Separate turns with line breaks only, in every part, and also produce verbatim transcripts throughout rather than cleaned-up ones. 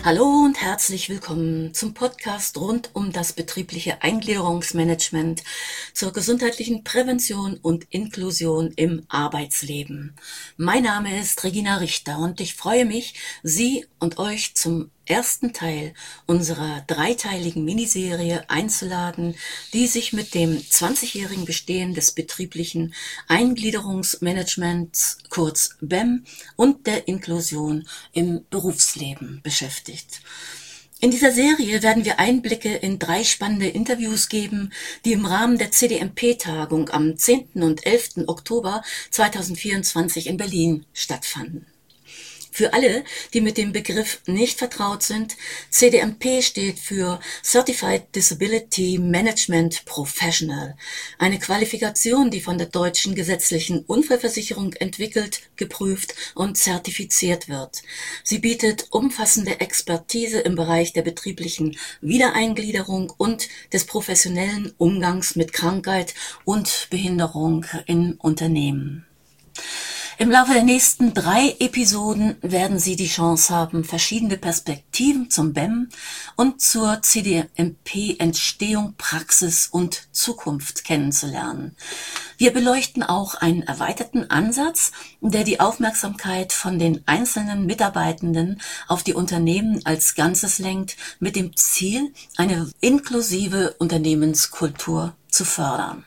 Hallo und herzlich willkommen zum Podcast rund um das betriebliche Eingliederungsmanagement zur gesundheitlichen Prävention und Inklusion im Arbeitsleben. Mein Name ist Regina Richter und ich freue mich, Sie und euch zum ersten Teil unserer dreiteiligen Miniserie einzuladen, die sich mit dem zwanzigjährigen Bestehen des betrieblichen Eingliederungsmanagements, kurz B E M, und der Inklusion im Berufsleben beschäftigt. In dieser Serie werden wir Einblicke in drei spannende Interviews geben, die im Rahmen der C D M P-Tagung am zehnten und elften Oktober zweitausendvierundzwanzig in Berlin stattfanden. Für alle, die mit dem Begriff nicht vertraut sind, C D M P steht für Certified Disability Management Professional, eine Qualifikation, die von der Deutschen Gesetzlichen Unfallversicherung entwickelt, geprüft und zertifiziert wird. Sie bietet umfassende Expertise im Bereich der betrieblichen Wiedereingliederung und des professionellen Umgangs mit Krankheit und Behinderung in Unternehmen. Im Laufe der nächsten drei Episoden werden Sie die Chance haben, verschiedene Perspektiven zum B E M und zur C D M P-Entstehung, Praxis und Zukunft kennenzulernen. Wir beleuchten auch einen erweiterten Ansatz, der die Aufmerksamkeit von den einzelnen Mitarbeitenden auf die Unternehmen als Ganzes lenkt, mit dem Ziel, eine inklusive Unternehmenskultur zu fördern.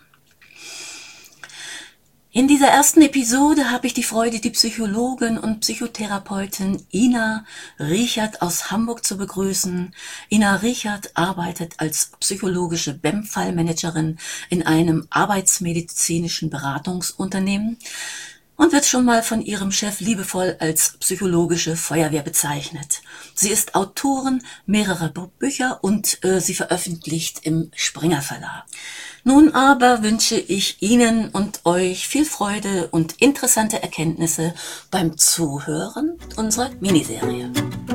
In dieser ersten Episode habe ich die Freude, die Psychologin und Psychotherapeutin Ina Richert aus Hamburg zu begrüßen. Ina Richert arbeitet als psychologische B E M-Fallmanagerin in einem arbeitsmedizinischen Beratungsunternehmen und wird schon mal von ihrem Chef liebevoll als psychologische Feuerwehr bezeichnet. Sie ist Autorin mehrerer Bücher und äh, sie veröffentlicht im Springer Verlag. Nun aber wünsche ich Ihnen und euch viel Freude und interessante Erkenntnisse beim Zuhören unserer Miniserie.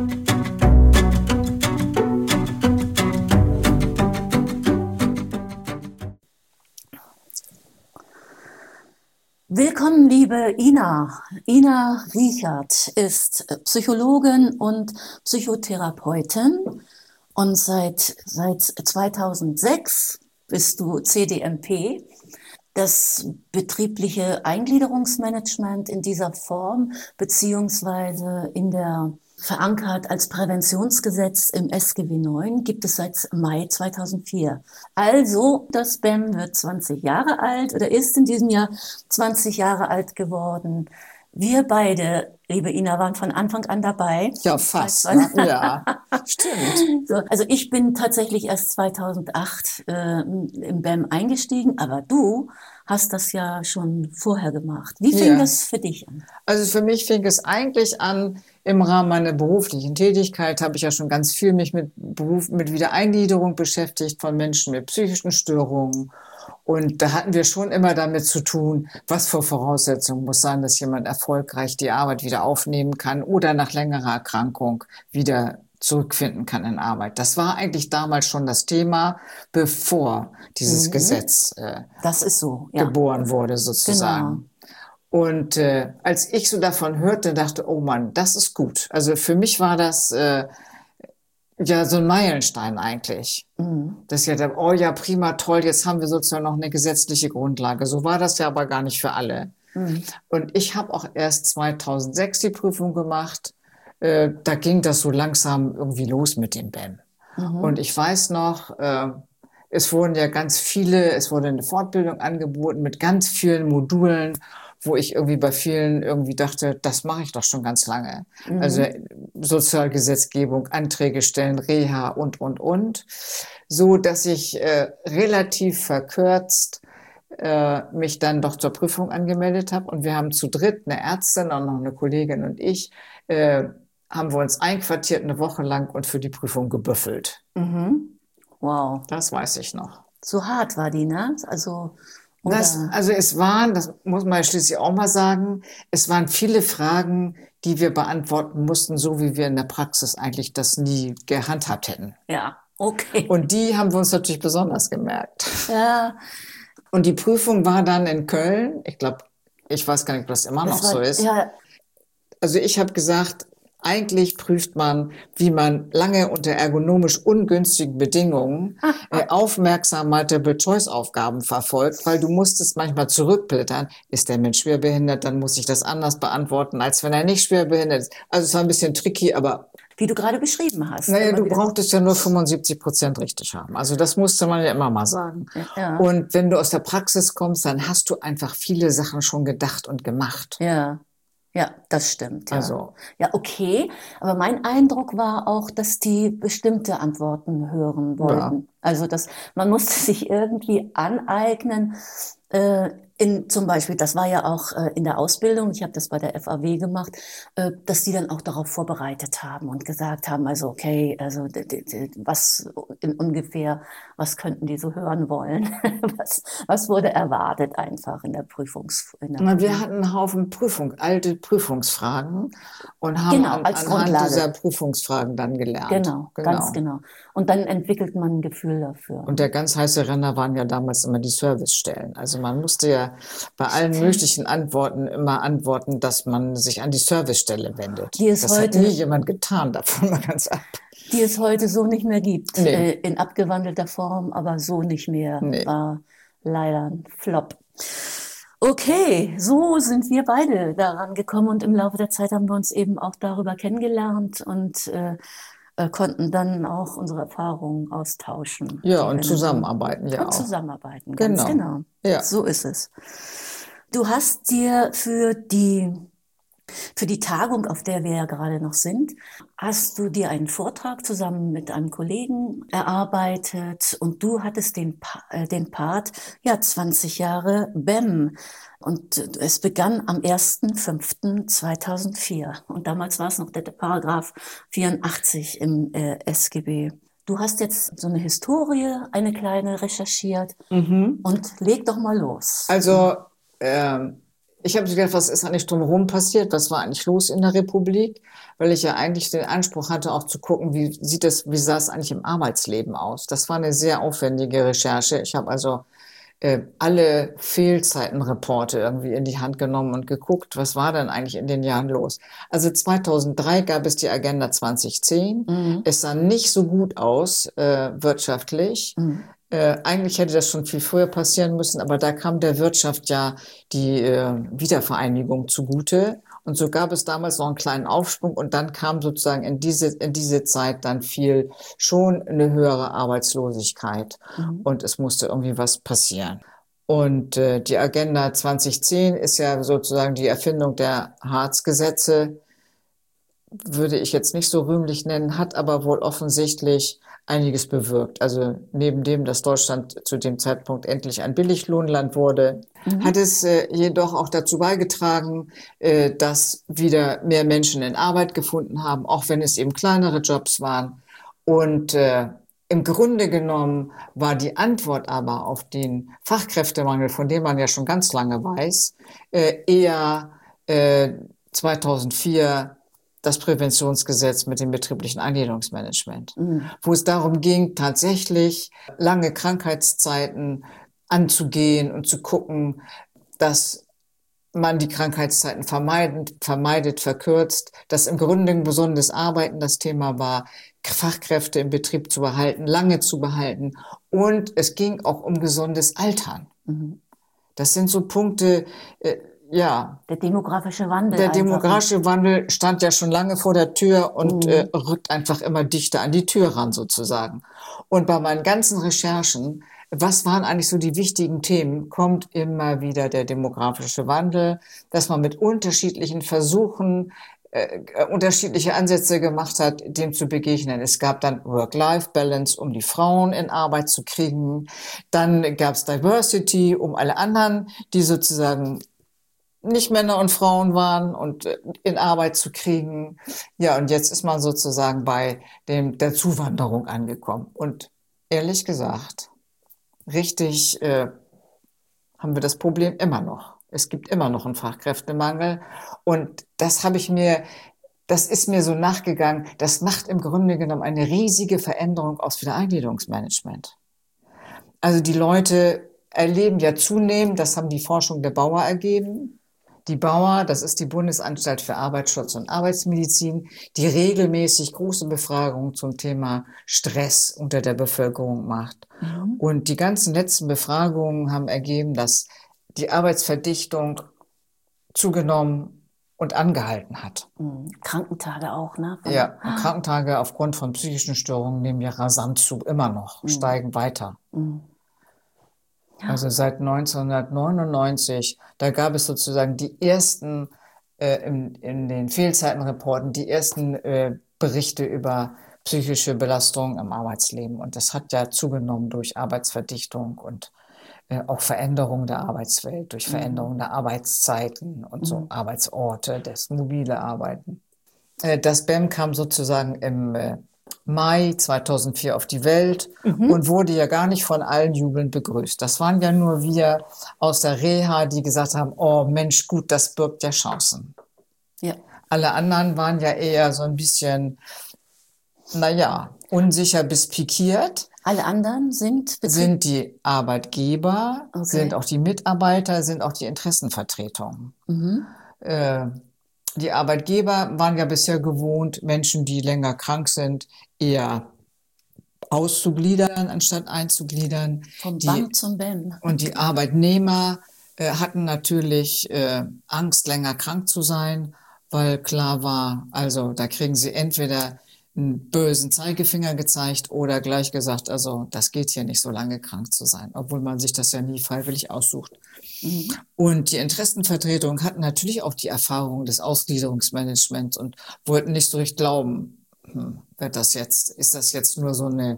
Willkommen, liebe Ina. Ina Richert ist Psychologin und Psychotherapeutin und seit, seit zweitausendsechs bist du C D M P, das betriebliche Eingliederungsmanagement in dieser Form, beziehungsweise in der verankert als Präventionsgesetz im S G B neun, gibt es seit Mai zweitausendvier. Also das B E M wird zwanzig Jahre alt oder ist in diesem Jahr zwanzig Jahre alt geworden. Wir beide, liebe Ina, waren von Anfang an dabei.
Ja, fast. Ne? Ja, stimmt.
So, also ich bin tatsächlich erst zweitausendacht äh, im B E M eingestiegen, aber du hast das ja schon vorher gemacht. Wie fing
Ja.
das für dich an?
Also für mich fing es eigentlich an, im Rahmen meiner beruflichen Tätigkeit habe ich ja schon ganz viel mich mit Beruf, mit Wiedereingliederung beschäftigt von Menschen mit psychischen Störungen. Und da hatten wir schon immer damit zu tun, was für Voraussetzungen muss sein, dass jemand erfolgreich die Arbeit wieder aufnehmen kann oder nach längerer Erkrankung wieder zurückfinden kann in Arbeit. Das war eigentlich damals schon das Thema, bevor dieses
Mhm.
Gesetz äh,
Das ist so, ja.
geboren wurde sozusagen. Und äh, als ich so davon hörte, dachte, oh Mann, das ist gut. Also für mich war das äh, ja so ein Meilenstein eigentlich.
Mhm.
Dass ich dachte, oh ja, prima, toll, jetzt haben wir sozusagen noch eine gesetzliche Grundlage. So war das ja aber gar nicht für alle.
Mhm.
Und ich habe auch erst zweitausendsechs die Prüfung gemacht. Äh, da ging das so langsam irgendwie los mit dem B E M.
Mhm.
Und ich weiß noch, äh, es wurden ja ganz viele, es wurde eine Fortbildung angeboten mit ganz vielen Modulen, wo ich irgendwie bei vielen irgendwie dachte, das mache ich doch schon ganz lange.
Mhm.
Also Sozialgesetzgebung, Anträge stellen, Reha und, und, und. So, dass ich äh, relativ verkürzt äh, mich dann doch zur Prüfung angemeldet habe. Und wir haben zu dritt, eine Ärztin und noch eine Kollegin und ich, äh, haben wir uns einquartiert eine Woche lang und für die Prüfung gebüffelt.
Mhm. Wow.
Das weiß ich noch.
So hart war die, ne? Also, oder?
Das, also es waren, das muss man schließlich auch mal sagen, es waren viele Fragen, die wir beantworten mussten, so wie wir in der Praxis eigentlich das nie gehandhabt hätten.
Ja, okay.
Und die haben wir uns natürlich besonders gemerkt.
Ja.
Und die Prüfung war dann in Köln. Ich glaube, ich weiß gar nicht, ob das immer noch
Das war,
so ist.
ja,
Also ich habe gesagt, Eigentlich prüft man, wie man lange unter ergonomisch ungünstigen Bedingungen äh, aufmerksam Multiple-Choice-Aufgaben verfolgt, weil du musstest manchmal zurückblättern. Ist der Mensch schwerbehindert, dann muss ich das anders beantworten, als wenn er nicht schwerbehindert ist. Also es war ein bisschen tricky, aber
wie du gerade beschrieben hast.
naja, du brauchtest ja nur fünfundsiebzig Prozent richtig haben. Also das musste man ja immer mal sagen.
Ja.
Und wenn du aus der Praxis kommst, dann hast du einfach viele Sachen schon gedacht und gemacht.
Ja. Ja, das stimmt. Ja.
Also.
Ja, okay. Aber mein Eindruck war auch, dass die bestimmte Antworten hören wollten. Ja. Also, dass man musste sich irgendwie aneignen, äh, in, zum Beispiel, das war ja auch äh, in der Ausbildung, ich habe das bei der F A W gemacht, äh, dass die dann auch darauf vorbereitet haben und gesagt haben, also okay, also d- d- d- was in ungefähr, was könnten die so hören wollen? was, was wurde erwartet einfach in der Prüfungs... In der
Na, wir hatten einen Haufen Prüfung, alte Prüfungsfragen und haben
genau,
an,
als
anhand
Grundlage.
dieser Prüfungsfragen dann gelernt.
Genau,
genau,
ganz genau. Und dann entwickelt man ein Gefühl dafür.
Und der ganz heiße Renner waren ja damals immer die Servicestellen. Also man musste ja bei allen möglichen Antworten immer antworten, dass man sich an die Servicestelle wendet.
Die es
das
heute,
hat nie jemand getan, davon mal ganz ab.
Die es heute so nicht mehr gibt.
Nee.
Äh, in abgewandelter Form, aber so nicht mehr.
Nee.
War leider ein Flop. Okay, so sind wir beide daran gekommen und im Laufe der Zeit haben wir uns eben auch darüber kennengelernt und äh, äh, konnten dann auch unsere Erfahrungen austauschen.
Ja, und zusammenarbeiten, ja
und
auch.
zusammenarbeiten, ganz
Genau.
genau.
Ja.
So ist es. Du hast dir für die Für die Tagung, auf der wir ja gerade noch sind, hast du dir einen Vortrag zusammen mit einem Kollegen erarbeitet und du hattest den, pa äh, den Part, ja, zwanzig Jahre B E M. Und es begann am ersten fünften zweitausendvier. Und damals war es noch der Paragraph vierundachtzig im äh, S G B. Du hast jetzt so eine Historie, eine kleine, recherchiert
Mhm.
und leg doch mal los.
Also, ähm, ich habe gedacht, was ist eigentlich drumherum passiert? Was war eigentlich los in der Republik? Weil ich ja eigentlich den Anspruch hatte, auch zu gucken, wie sieht es, wie sah es eigentlich im Arbeitsleben aus? Das war eine sehr aufwendige Recherche. Ich habe also äh, alle Fehlzeitenreporte irgendwie in die Hand genommen und geguckt, was war denn eigentlich in den Jahren los? Also zweitausenddrei gab es die Agenda zwanzig zehn. Mhm. Es sah nicht so gut aus äh, wirtschaftlich. Mhm. Äh, eigentlich hätte das schon viel früher passieren müssen, aber da kam der Wirtschaft ja die äh, Wiedervereinigung zugute. Und so gab es damals noch einen kleinen Aufschwung und dann kam sozusagen in diese, in diese Zeit dann viel schon eine höhere Arbeitslosigkeit. Mhm. Und es musste irgendwie was passieren. Und äh, die Agenda zwanzig zehn ist ja sozusagen die Erfindung der Hartz-Gesetze, würde ich jetzt nicht so rühmlich nennen, hat aber wohl offensichtlich einiges bewirkt. Also neben dem, dass Deutschland zu dem Zeitpunkt endlich ein Billiglohnland wurde, mhm. hat es äh, jedoch auch dazu beigetragen, äh, dass wieder mehr Menschen in Arbeit gefunden haben, auch wenn es eben kleinere Jobs waren. Und äh, im Grunde genommen war die Antwort aber auf den Fachkräftemangel, von dem man ja schon ganz lange weiß, äh, eher äh, zweitausendvier das Präventionsgesetz mit dem betrieblichen Eingliederungsmanagement, mhm. wo es darum ging, tatsächlich lange Krankheitszeiten anzugehen und zu gucken, dass man die Krankheitszeiten vermeidet, vermeidet, verkürzt, dass im Grunde ein gesundes Arbeiten das Thema war, Fachkräfte im Betrieb zu behalten, lange zu behalten. Und es ging auch um gesundes Altern. Mhm. Das sind so Punkte, äh, ja.
Der demografische Wandel.
Der demografische Wandel stand ja schon lange vor der Tür und mhm. äh, rückt einfach immer dichter an die Tür ran sozusagen. Und bei meinen ganzen Recherchen, was waren eigentlich so die wichtigen Themen, kommt immer wieder der demografische Wandel, dass man mit unterschiedlichen Versuchen äh, unterschiedliche Ansätze gemacht hat, dem zu begegnen. Es gab dann Work-Life-Balance, um die Frauen in Arbeit zu kriegen. Dann gab es Diversity, um alle anderen, die sozusagen nicht Männer und Frauen waren und in Arbeit zu kriegen. Ja, und jetzt ist man sozusagen bei dem der Zuwanderung angekommen. Und ehrlich gesagt, richtig äh, haben wir das Problem immer noch. Es gibt immer noch einen Fachkräftemangel. Und das habe ich mir, das ist mir so nachgegangen, das macht im Grunde genommen eine riesige Veränderung aus Wiedereingliederungsmanagement. Also die Leute erleben ja zunehmend, das haben die Forschung der Bauer ergeben, Die Bauer, das ist die Bundesanstalt für Arbeitsschutz und Arbeitsmedizin, die regelmäßig große Befragungen zum Thema Stress unter der Bevölkerung macht. Mhm. Und die ganzen letzten Befragungen haben ergeben, dass die Arbeitsverdichtung zugenommen und angehalten hat.
Mhm. Krankentage auch, ne?
Von ja, und Krankentage aufgrund von psychischen Störungen nehmen ja rasant zu, immer noch, mhm. steigen weiter. Mhm. Also seit neunzehnhundertneunundneunzig, da gab es sozusagen die ersten, äh, in, in den Fehlzeitenreporten, die ersten äh, Berichte über psychische Belastung im Arbeitsleben. Und das hat ja zugenommen durch Arbeitsverdichtung und äh, auch Veränderung der Arbeitswelt, durch Veränderung mhm. der Arbeitszeiten und so, mhm. Arbeitsorte, das mobile Arbeiten. Äh, das B E M kam sozusagen im äh, Mai zweitausendvier auf die Welt mhm. und wurde ja gar nicht von allen jubelnd begrüßt. Das waren ja nur wir aus der Reha, die gesagt haben, oh Mensch, gut, das birgt ja Chancen. Ja. Alle anderen waren ja eher so ein bisschen, naja, unsicher bis pikiert.
Alle anderen sind
Betrieb- sind die Arbeitgeber, okay. sind auch die Mitarbeiter, sind auch die Interessenvertretungen. Mhm. Äh, Die Arbeitgeber waren ja bisher gewohnt, Menschen, die länger krank sind, eher auszugliedern, anstatt einzugliedern.
Vom B A M zum B E M.
Und die Arbeitnehmer äh, hatten natürlich äh, Angst, länger krank zu sein, weil klar war, also da kriegen sie entweder einen bösen Zeigefinger gezeigt oder gleich gesagt, also das geht hier nicht so lange krank zu sein, obwohl man sich das ja nie freiwillig aussucht. Mhm. Und die Interessenvertretung hatten natürlich auch die Erfahrung des Ausgliederungsmanagements und wollten nicht so richtig glauben, hm, wird das jetzt, ist das jetzt nur so eine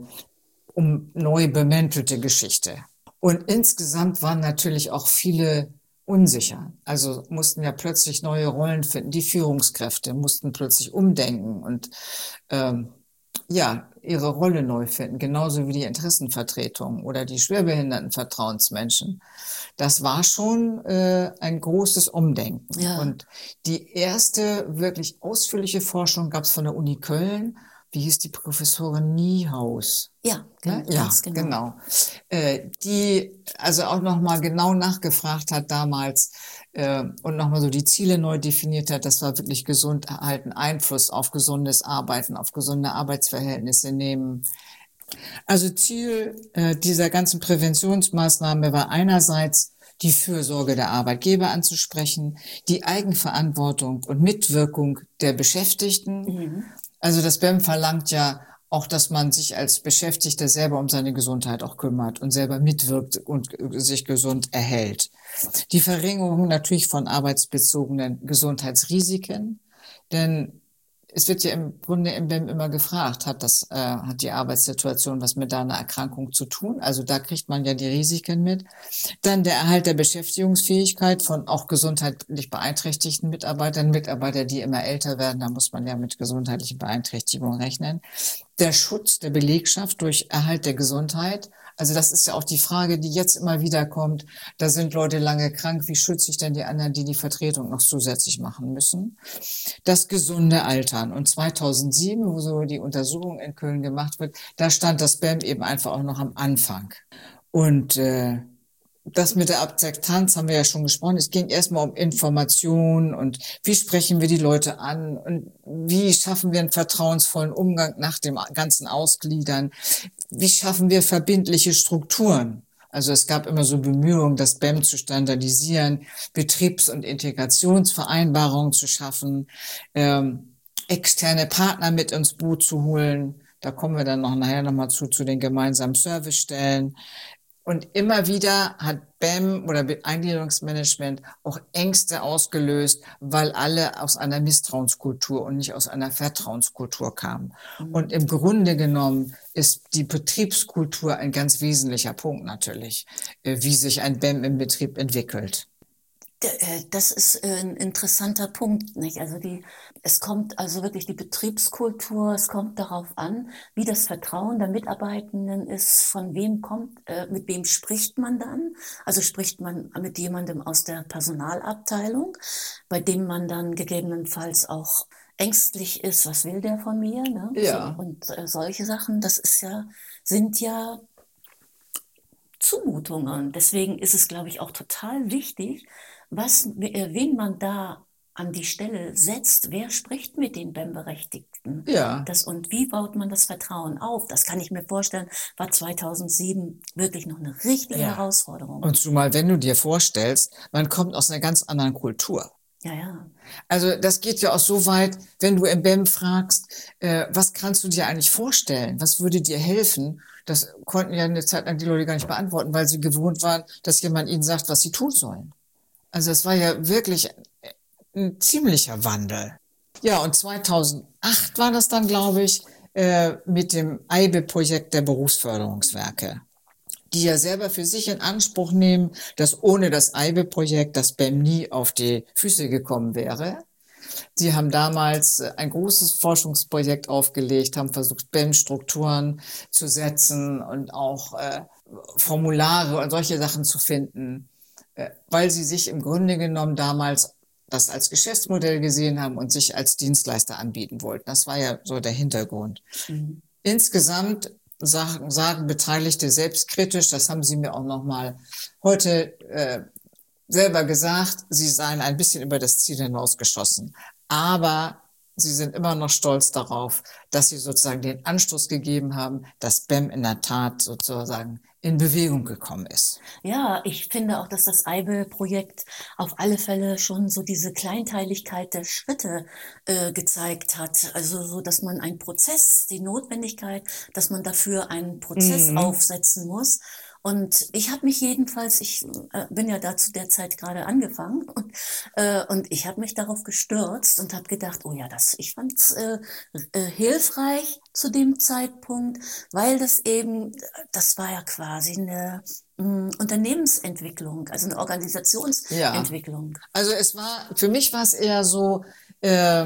um neu bemäntelte Geschichte. Und insgesamt waren natürlich auch viele unsicher. Also mussten ja plötzlich neue Rollen finden. Die Führungskräfte mussten plötzlich umdenken und ähm, ja, ihre Rolle neu finden, genauso wie die Interessenvertretung oder die schwerbehinderten Vertrauensmenschen. Das war schon äh, ein großes Umdenken. Ja. Und die erste wirklich ausführliche Forschung gab es von der Uni Köln. Wie hieß die Professorin Niehaus?
Ja,
ne? Ja, genau. genau. Äh, die also auch nochmal genau nachgefragt hat damals äh, und nochmal so die Ziele neu definiert hat. Das war wirklich gesund erhalten, Einfluss auf gesundes Arbeiten, auf gesunde Arbeitsverhältnisse nehmen. Also Ziel äh, dieser ganzen Präventionsmaßnahme war einerseits die Fürsorge der Arbeitgeber anzusprechen, die Eigenverantwortung und Mitwirkung der Beschäftigten. Mhm. Also das B E M verlangt ja auch, dass man sich als Beschäftigter selber um seine Gesundheit auch kümmert und selber mitwirkt und sich gesund erhält. Die Verringerung natürlich von arbeitsbezogenen Gesundheitsrisiken, denn es wird ja im Grunde im B E M immer gefragt, hat das, äh, hat die Arbeitssituation was mit deiner Erkrankung zu tun? Also da kriegt man ja die Risiken mit. Dann der Erhalt der Beschäftigungsfähigkeit von auch gesundheitlich beeinträchtigten Mitarbeitern, Mitarbeiter, die immer älter werden, da muss man ja mit gesundheitlichen Beeinträchtigungen rechnen. Der Schutz der Belegschaft durch Erhalt der Gesundheit. Also das ist ja auch die Frage, die jetzt immer wieder kommt. Da sind Leute lange krank. Wie schütze ich denn die anderen, die die Vertretung noch zusätzlich machen müssen? Das gesunde Altern. Und zweitausendsieben, wo so die Untersuchung in Köln gemacht wird, da stand das B E M eben einfach auch noch am Anfang. Und äh, das mit der Akzeptanz haben wir ja schon gesprochen. Es ging erstmal um Information und wie sprechen wir die Leute an und wie schaffen wir einen vertrauensvollen Umgang nach dem ganzen Ausgliedern? Wie schaffen wir verbindliche Strukturen? Also es gab immer so Bemühungen, das B E M zu standardisieren, Betriebs- und Integrationsvereinbarungen zu schaffen, ähm, externe Partner mit ins Boot zu holen. Da kommen wir dann noch nachher nochmal zu, zu den gemeinsamen Servicestellen. Und immer wieder hat B E M oder Eingliederungsmanagement auch Ängste ausgelöst, weil alle aus einer Misstrauenskultur und nicht aus einer Vertrauenskultur kamen. Mhm. Und im Grunde genommen ist die Betriebskultur ein ganz wesentlicher Punkt natürlich, wie sich ein B E M im Betrieb entwickelt.
Das ist ein interessanter Punkt, nicht? Also die, es kommt also wirklich die Betriebskultur, es kommt darauf an, wie das Vertrauen der Mitarbeitenden ist, von wem kommt, äh, mit wem spricht man dann? Also spricht man mit jemandem aus der Personalabteilung, bei dem man dann gegebenenfalls auch ängstlich ist, was will der von mir? Ne?
Ja.
So, und äh, solche Sachen, das ist ja, sind ja Zumutungen. Deswegen ist es, glaube ich, auch total wichtig, was, äh, wen man da an die Stelle setzt, wer spricht mit den B E M-Berechtigten?
Ja.
Das, und wie baut man das Vertrauen auf? Das kann ich mir vorstellen, war zweitausendsieben wirklich noch eine richtige
Ja.
Herausforderung.
Und zumal, wenn du dir vorstellst, man kommt aus einer ganz anderen Kultur.
Ja, ja.
Also das geht ja auch so weit, wenn du im B E M fragst, äh, was kannst du dir eigentlich vorstellen? Was würde dir helfen? Das konnten ja eine Zeit lang die Leute gar nicht beantworten, weil sie gewohnt waren, dass jemand ihnen sagt, was sie tun sollen. Also es war ja wirklich ein ziemlicher Wandel. Ja, und zweitausendacht war das dann, glaube ich, äh, mit dem I B E-Projekt der Berufsförderungswerke, die ja selber für sich in Anspruch nehmen, dass ohne das I B E-Projekt das B E M nie auf die Füße gekommen wäre. Sie haben damals ein großes Forschungsprojekt aufgelegt, haben versucht, B E M-Strukturen zu setzen und auch äh, Formulare und solche Sachen zu finden, äh, weil sie sich im Grunde genommen damals das als Geschäftsmodell gesehen haben und sich als Dienstleister anbieten wollten. Das war ja so der Hintergrund. Mhm. Insgesamt sagen, sagen Beteiligte selbstkritisch, das haben sie mir auch noch mal heute äh, selber gesagt, sie seien ein bisschen über das Ziel hinausgeschossen. Aber sie sind immer noch stolz darauf, dass sie sozusagen den Anstoß gegeben haben, dass B E M in der Tat sozusagen in Bewegung gekommen ist.
Ja, ich finde auch, dass das I B E-Projekt auf alle Fälle schon so diese Kleinteiligkeit der Schritte äh, gezeigt hat. Also so, dass man einen Prozess, die Notwendigkeit, dass man dafür einen Prozess mhm. aufsetzen muss. Und ich habe mich jedenfalls, ich äh, bin ja da zu der Zeit gerade angefangen und, äh, und ich habe mich darauf gestürzt und habe gedacht, oh ja, das, ich fand es äh, äh, hilfreich zu dem Zeitpunkt, weil das eben, das war ja quasi eine mh, Unternehmensentwicklung, also eine Organisationsentwicklung.
Ja. Also es war, für mich war es eher so, äh,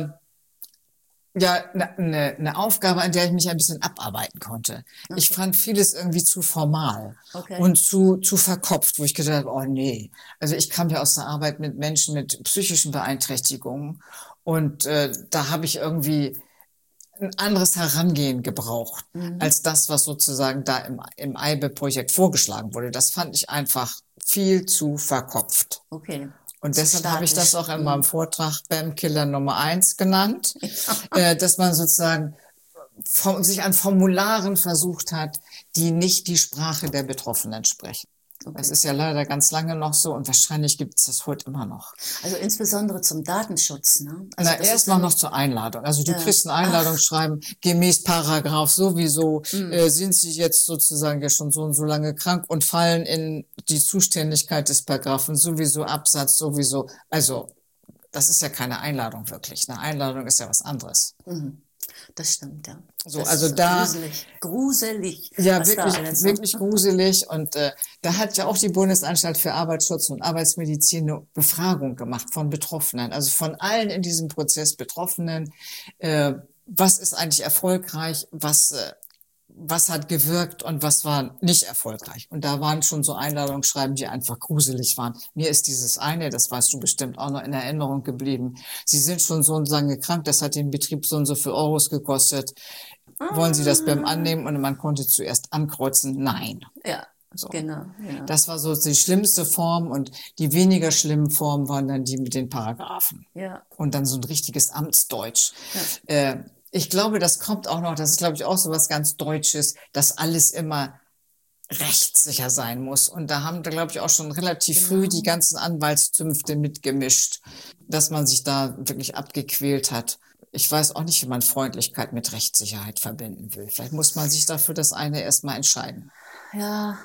ja, eine, eine Aufgabe, an der ich mich ein bisschen abarbeiten konnte. Okay. Ich fand vieles irgendwie zu formal okay. und zu, zu verkopft, wo ich gedacht habe, oh nee. Also ich kam ja aus der Arbeit mit Menschen mit psychischen Beeinträchtigungen und äh, da habe ich irgendwie ein anderes Herangehen gebraucht, mhm. als das, was sozusagen da im, im I B E-Projekt vorgeschlagen wurde. Das fand ich einfach viel zu verkopft.
Okay.
Und deshalb habe ich das auch in meinem Vortrag B E M-Killer Nummer eins genannt, äh, dass man sozusagen vom, sich an Formularen versucht hat, die nicht die Sprache der Betroffenen sprechen. Okay. Das ist ja leider ganz lange noch so und wahrscheinlich gibt es das heute immer noch.
Also insbesondere zum Datenschutz, ne? Also
Na, erst mal noch zur Einladung. Also du ja. kriegst eine Einladung Ach. schreiben, gemäß Paragraph sowieso mhm. äh, sind sie jetzt sozusagen ja schon so und so lange krank und fallen in die Zuständigkeit des Paragraphen sowieso, Absatz sowieso. Also das ist ja keine Einladung wirklich. Eine Einladung ist ja was anderes.
Mhm. Das stimmt, ja.
So,
das
also da
gruselig, gruselig.
Ja, wirklich, wirklich gruselig. Und äh, da hat ja auch die Bundesanstalt für Arbeitsschutz und Arbeitsmedizin eine Befragung gemacht von Betroffenen, also von allen in diesem Prozess Betroffenen. Äh, was ist eigentlich erfolgreich? Was äh, was hat gewirkt und was war nicht erfolgreich? Und da waren schon so Einladungsschreiben, die einfach gruselig waren. Mir ist dieses eine, das weißt du bestimmt auch noch in Erinnerung geblieben. Sie sind schon so und so lange krank, das hat den Betrieb so und so viel Euros gekostet. Wollen Sie das B E M annehmen? Und man konnte zuerst ankreuzen, nein.
Ja, so. Genau. Ja.
Das war so die schlimmste Form und die weniger schlimmen Formen waren dann die mit den Paragraphen.
Ja.
Und dann so ein richtiges Amtsdeutsch.
Ja.
Äh, ich glaube, das kommt auch noch, das ist, glaube ich, auch so was ganz Deutsches, dass alles immer rechtssicher sein muss. Und da haben da, glaube ich, auch schon relativ genau. früh die ganzen Anwaltszünfte mitgemischt, dass man sich da wirklich abgequält hat. Ich weiß auch nicht, wie man Freundlichkeit mit Rechtssicherheit verbinden will. Vielleicht muss man sich dafür das eine erstmal entscheiden.
Ja,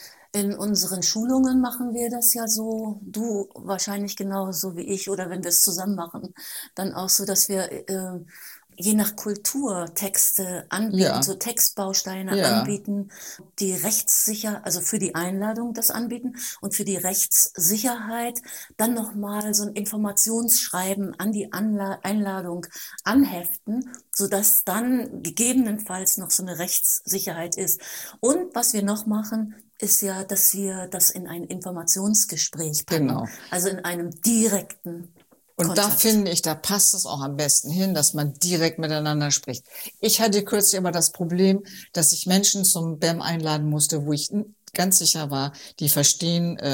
in unseren Schulungen machen wir das ja so, du wahrscheinlich genauso wie ich, oder wenn wir es zusammen machen, dann auch so, dass wir äh, je nach Kultur Texte anbieten, ja. so Textbausteine ja. anbieten, die rechtssicher, also für die Einladung das anbieten und für die Rechtssicherheit dann nochmal so ein Informationsschreiben an die Anla- Einladung anheften, sodass dann gegebenenfalls noch so eine Rechtssicherheit ist. Und was wir noch machen, ist ja, dass wir das in ein Informationsgespräch packen,
genau.
also in einem direkten
Und
Kontakt.
Da finde ich, da passt es auch am besten hin, dass man direkt miteinander spricht. Ich hatte kürzlich aber das Problem, dass ich Menschen zum B E M einladen musste, wo ich ganz sicher war, die verstehen äh,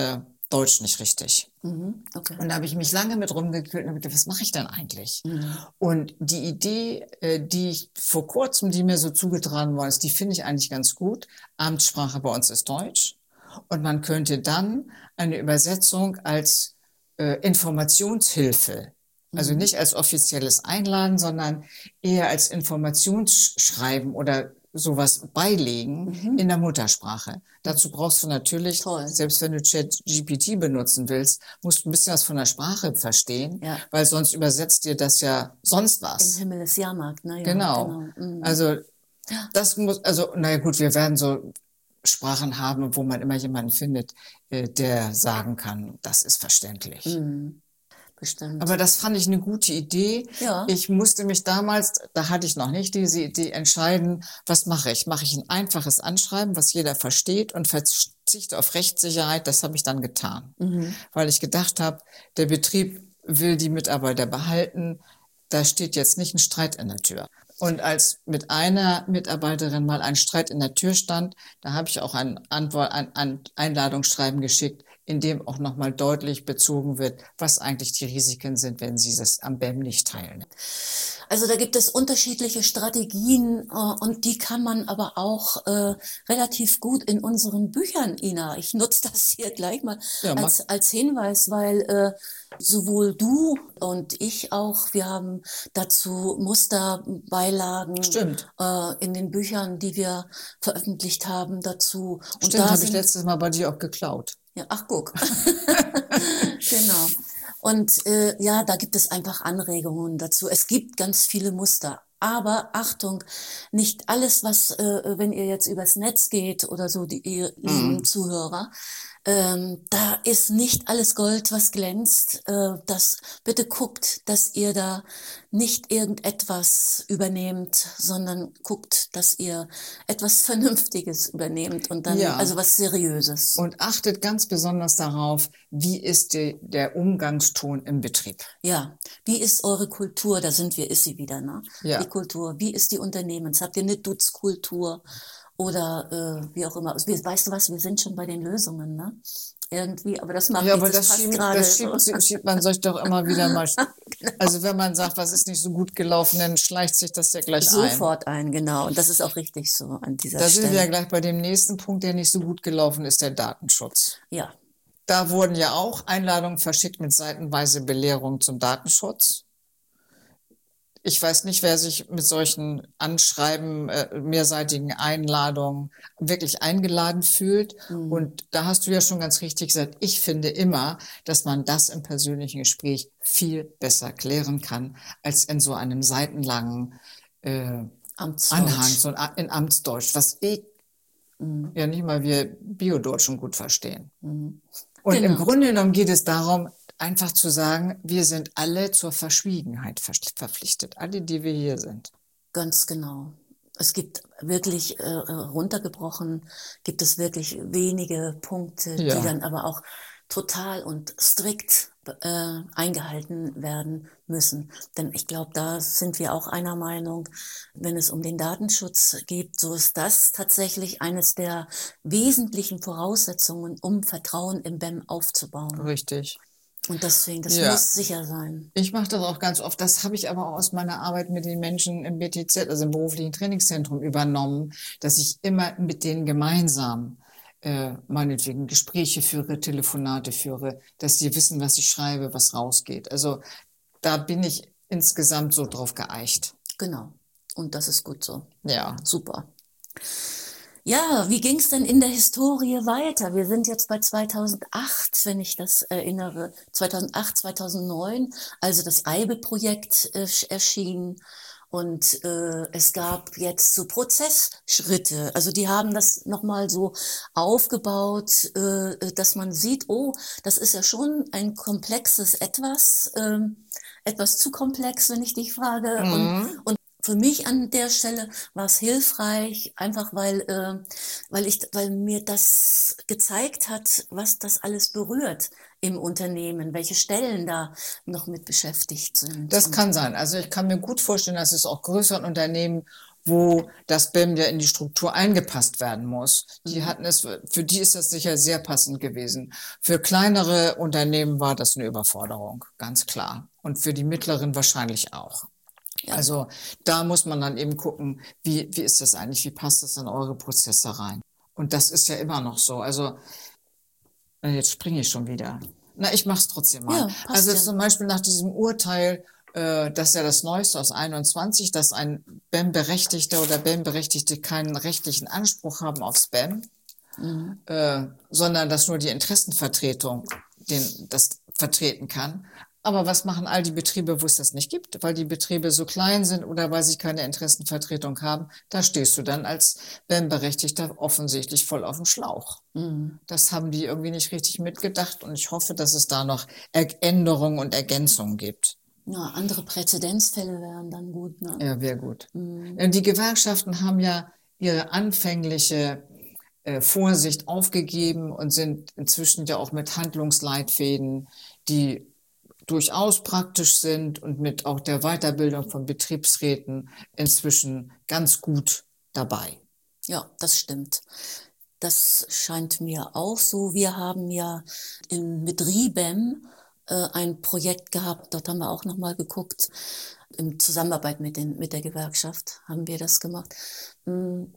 Deutsch nicht richtig.
Mhm. Okay.
Und da habe ich mich lange mit rumgekühlt und gedacht, was mache ich denn eigentlich?
Mhm.
Und die Idee, äh, die ich vor kurzem, die mir so zugetragen worden ist, die finde ich eigentlich ganz gut. Amtssprache bei uns ist Deutsch. Und man könnte dann eine Übersetzung als äh, Informationshilfe, also
Mhm.
nicht als offizielles Einladen, sondern eher als Informationsschreiben oder sowas beilegen
Mhm.
in der Muttersprache. Dazu brauchst du natürlich,
Toll.
selbst wenn du ChatGPT benutzen willst, musst du ein bisschen was von der Sprache verstehen,
Ja.
weil sonst übersetzt dir das ja sonst
Im
was.
Himmel ist Jahrmarkt, ne? Ja,
Genau.
genau. Mhm.
Also
Ja.
das muss, also naja gut, wir werden so Sprachen haben, wo man immer jemanden findet, äh, der sagen kann, das ist verständlich.
Mhm. Bestimmt.
Aber das fand ich eine gute Idee.
Ja.
Ich musste mich damals, da hatte ich noch nicht diese Idee, entscheiden, was mache ich? Mache ich ein einfaches Anschreiben, was jeder versteht und verzichte auf Rechtssicherheit? Das habe ich dann getan,
Mhm.
weil ich gedacht habe, der Betrieb will die Mitarbeiter behalten. Da steht jetzt nicht ein Streit in der Tür. Und als mit einer Mitarbeiterin mal ein Streit in der Tür stand, da habe ich auch ein, Antwort, ein, ein Einladungsschreiben geschickt, in dem auch nochmal deutlich bezogen wird, was eigentlich die Risiken sind, wenn Sie das am B E M nicht teilen.
Also da gibt es unterschiedliche Strategien äh, und die kann man aber auch äh, relativ gut in unseren Büchern, Ina. Ich nutze das hier gleich mal
Ja,
als, als Hinweis, weil äh, sowohl du und ich auch, wir haben dazu Musterbeilagen
Stimmt.
äh, in den Büchern, die wir veröffentlicht haben, dazu. Und
Stimmt,
da
habe ich
sind,
letztes Mal bei dir auch geklaut.
ja, ach guck. Genau. Und äh, ja, da gibt es einfach Anregungen dazu. Es gibt ganz viele Muster. Aber Achtung, nicht alles, was, äh, wenn ihr jetzt übers Netz geht oder so, die ihr lieben
Mhm.
Zuhörer, ähm, da ist nicht alles Gold, was glänzt. Äh, das bitte guckt, dass ihr da nicht irgendetwas übernehmt, sondern guckt, dass ihr etwas Vernünftiges übernehmt und dann,
Ja.
also was Seriöses.
Und achtet ganz besonders darauf, wie ist die, der Umgangston im Betrieb.
Ja, wie ist eure Kultur? Da sind wir, ist sie wieder, ne?
Ja.
Die Kultur. Wie ist die Unternehmens? Habt ihr eine Dutzkultur? Oder äh, wie auch immer. Wir, weißt du was, wir sind schon bei den Lösungen, ne? Irgendwie, aber das macht
Ja,
nichts,
aber das,
passt
schiebt,
gerade
das
so.
schiebt, schiebt man sich doch immer wieder mal.
Genau.
Also wenn man sagt, was ist nicht so gut gelaufen, dann schleicht sich das ja gleich ein.
Sofort ein, genau. Und das ist auch richtig so an dieser
Da
Stelle.
sind wir ja gleich bei dem nächsten Punkt, der nicht so gut gelaufen ist, der Datenschutz.
Ja.
Da wurden ja auch Einladungen verschickt mit seitenweise Belehrung zum Datenschutz. Ich weiß nicht, wer sich mit solchen Anschreiben, äh, mehrseitigen Einladungen wirklich eingeladen fühlt.
Mhm.
Und da hast du ja schon ganz richtig gesagt, ich finde immer, dass man das im persönlichen Gespräch viel besser klären kann, als in so einem seitenlangen äh, Anhang, so in Amtsdeutsch, was eh mhm. ja nicht mal wir Biodeutschen gut verstehen.
Mhm.
Und
Genau.
im Grunde genommen geht es darum, einfach zu sagen, wir sind alle zur Verschwiegenheit verpflichtet, alle, die wir hier sind.
Ganz genau. Es gibt wirklich, äh, runtergebrochen, gibt es wirklich wenige Punkte,
Ja.
die dann aber auch total und strikt äh, eingehalten werden müssen. Denn ich glaube, da sind wir auch einer Meinung, wenn es um den Datenschutz geht, so ist das tatsächlich eines der wesentlichen Voraussetzungen, um Vertrauen im B E M aufzubauen.
Richtig.
Und deswegen, das
Ja.
muss sicher sein.
Ich mache das auch ganz oft. Das habe ich aber auch aus meiner Arbeit mit den Menschen im B T Z, also im beruflichen Trainingszentrum, übernommen, dass ich immer mit denen gemeinsam äh, meinetwegen Gespräche führe, Telefonate führe, dass die wissen, was ich schreibe, was rausgeht. Also da bin ich insgesamt so drauf geeicht.
Genau. Und das ist gut so.
Ja.
Super. Ja, wie ging es denn in der Historie weiter? Wir sind jetzt bei zweitausendacht, wenn ich das erinnere. zweitausendacht, zweitausendneun, also das EIBE-Projekt äh, erschien. Und äh, es gab jetzt so Prozessschritte. Also die haben das nochmal so aufgebaut, äh, dass man sieht, oh, das ist ja schon ein komplexes Etwas, äh, etwas zu komplex, wenn ich dich frage.
Mhm.
Und, und für mich an der Stelle war es hilfreich, einfach weil, äh, weil ich, weil mir das gezeigt hat, was das alles berührt im Unternehmen, welche Stellen da noch mit beschäftigt sind.
Das
Und
kann sein. Also ich kann mir gut vorstellen, dass es auch größeren Unternehmen wo das B E M ja in die Struktur eingepasst werden muss. Die
Mhm.
hatten es, für die ist das sicher sehr passend gewesen. Für kleinere Unternehmen war das eine Überforderung, ganz klar. Und für die mittleren wahrscheinlich auch.
Ja.
Also da muss man dann eben gucken, wie, wie ist das eigentlich, wie passt das in eure Prozesse rein? Und das ist ja immer noch so. Also jetzt springe ich schon wieder. Na, ich mach's trotzdem mal.
Ja, passt
Also
ja.
zum Beispiel nach diesem Urteil, äh, das ist ja das Neueste aus einundzwanzig, dass ein B E M-Berechtigter oder B E M-Berechtigte keinen rechtlichen Anspruch haben aufs B E M,
Mhm.
äh, sondern dass nur die Interessenvertretung den, das vertreten kann. Aber was machen all die Betriebe, wo es das nicht gibt? Weil die Betriebe so klein sind oder weil sie keine Interessenvertretung haben, da stehst du dann als B E M-Berechtigter offensichtlich voll auf dem Schlauch.
Mhm.
Das haben die irgendwie nicht richtig mitgedacht und ich hoffe, dass es da noch Änderungen und Ergänzungen gibt.
Ja, andere Präzedenzfälle wären dann gut, ne?
Ja, wäre gut.
Mhm.
Ja, die Gewerkschaften haben ja ihre anfängliche äh, Vorsicht aufgegeben und sind inzwischen ja auch mit Handlungsleitfäden, die durchaus praktisch sind und mit auch der Weiterbildung von Betriebsräten inzwischen ganz gut dabei.
Ja, das stimmt. Das scheint mir auch so. Wir haben ja in, mit RIBEM äh, ein Projekt gehabt, dort haben wir auch nochmal geguckt, in Zusammenarbeit mit, den, mit der Gewerkschaft haben wir das gemacht. Mhm.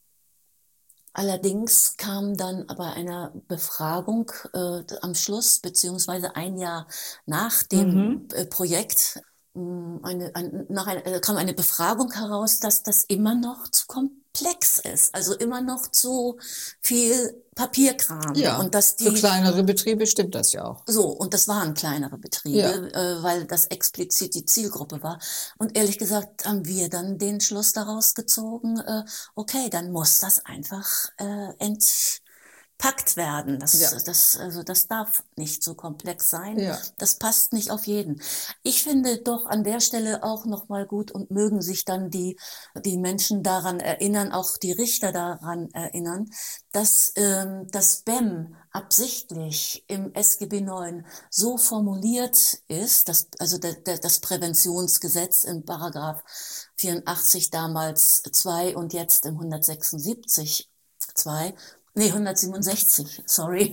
Allerdings kam dann aber einer Befragung äh, am Schluss, beziehungsweise ein Jahr nach dem
Mhm.
äh, Projekt, mh, eine, ein, nach eine, äh, kam eine Befragung heraus, dass das immer noch zu komplex ist, also immer noch zu viel Papierkram.
Ja,
und dass
für
die
kleinere Betriebe stimmt das ja auch.
so, und das waren kleinere Betriebe,
Ja.
äh, weil das explizit die Zielgruppe war. Und ehrlich gesagt haben wir dann den Schluss daraus gezogen, äh, okay, dann muss das einfach äh, entpackt werden. Das,
Ja.
das, also das darf nicht so komplex sein.
Ja.
Das passt nicht auf jeden. Ich finde doch an der Stelle auch nochmal gut und mögen sich dann die, die Menschen daran erinnern, auch die Richter daran erinnern, dass ähm, das B E M absichtlich im S G B neun so formuliert ist, dass, also der, der, das Präventionsgesetz in Paragraph vierundachtzig damals zwei und jetzt im hundertsechsundsiebzig zwei, nee, hundertsiebenundsechzig, sorry,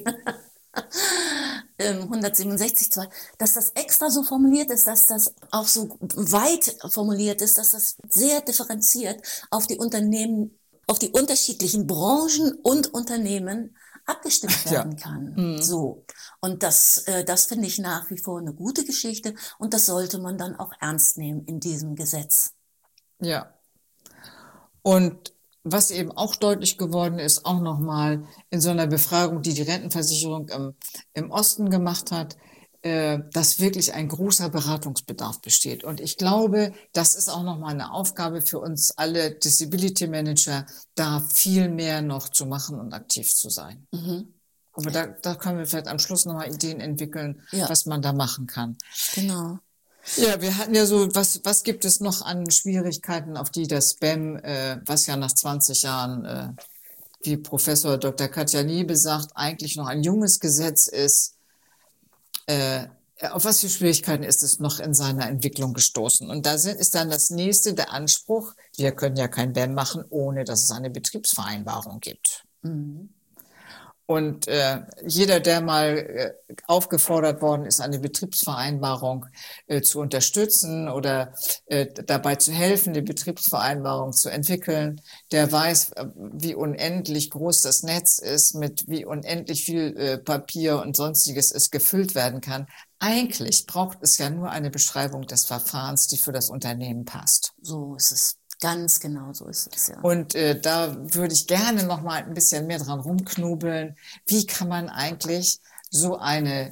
ähm, hundertsiebenundsechzig zwei, dass das extra so formuliert ist, dass das auch so weit formuliert ist, dass das sehr differenziert auf die Unternehmen, auf die unterschiedlichen Branchen und Unternehmen abgestimmt werden kann.
Ja. Mhm.
So. Und das, äh, das finde ich nach wie vor eine gute Geschichte und das sollte man dann auch ernst nehmen in diesem Gesetz.
Ja. Und was eben auch deutlich geworden ist, auch nochmal in so einer Befragung, die die Rentenversicherung im, im Osten gemacht hat, äh, dass wirklich ein großer Beratungsbedarf besteht. Und ich glaube, das ist auch nochmal eine Aufgabe für uns alle Disability Manager, da viel mehr noch zu machen und aktiv zu sein.
Mhm.
Aber da, da können wir vielleicht am Schluss nochmal Ideen entwickeln,
Ja.
was man da machen kann.
Genau.
Ja, wir hatten ja so, was, was gibt es noch an Schwierigkeiten, auf die das B E M, äh, was ja nach zwanzig Jahren, äh, wie Professor Doktor Katja Niebe sagt, eigentlich noch ein junges Gesetz ist. Äh, auf was für Schwierigkeiten ist es noch in seiner Entwicklung gestoßen? Und da sind, ist dann das nächste der Anspruch, wir können ja kein B E M machen, ohne dass es eine Betriebsvereinbarung gibt.
Mhm.
Und äh, jeder, der mal äh, aufgefordert worden ist, eine Betriebsvereinbarung äh, zu unterstützen oder äh, dabei zu helfen, die Betriebsvereinbarung zu entwickeln, der weiß, äh, wie unendlich groß das Netz ist, mit wie unendlich viel äh, Papier und Sonstiges es gefüllt werden kann. Eigentlich braucht es ja nur eine Beschreibung des Verfahrens, die für das Unternehmen passt.
So ist es. Ganz genau so ist es, ja.
Und äh, da würde ich gerne noch mal ein bisschen mehr dran rumknobeln. Wie kann man eigentlich so eine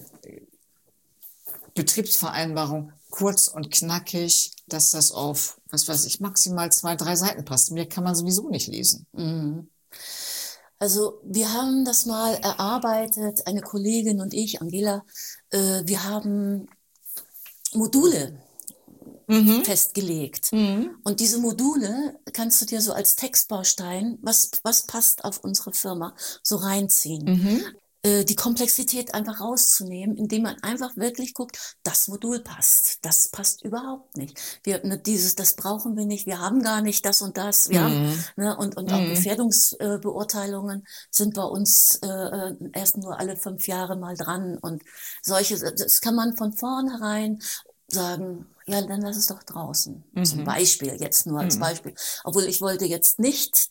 Betriebsvereinbarung kurz und knackig, dass das auf, was weiß ich, maximal zwei, drei Seiten passt? Mehr kann man sowieso nicht lesen.
Mhm. Also wir haben das mal erarbeitet, eine Kollegin und ich, Angela, äh, wir haben Module
Mhm.
festgelegt.
Mhm.
Und diese Module kannst du dir so als Textbaustein, was, was passt auf unsere Firma, so reinziehen.
Mhm.
äh, die Komplexität einfach rauszunehmen, indem man einfach wirklich guckt, das Modul passt, das passt überhaupt nicht. Wir, ne, dieses, das brauchen wir nicht, wir haben gar nicht das und das, wir haben,
Mhm.
ne, und, und auch
Mhm.
Gefährdungsbeurteilungen sind bei uns äh, erst nur alle fünf Jahre mal dran und solche, das kann man von vornherein sagen, ja, dann lass es doch draußen.
Mhm.
Zum Beispiel, jetzt nur als
Mhm.
Beispiel. Obwohl ich wollte jetzt nicht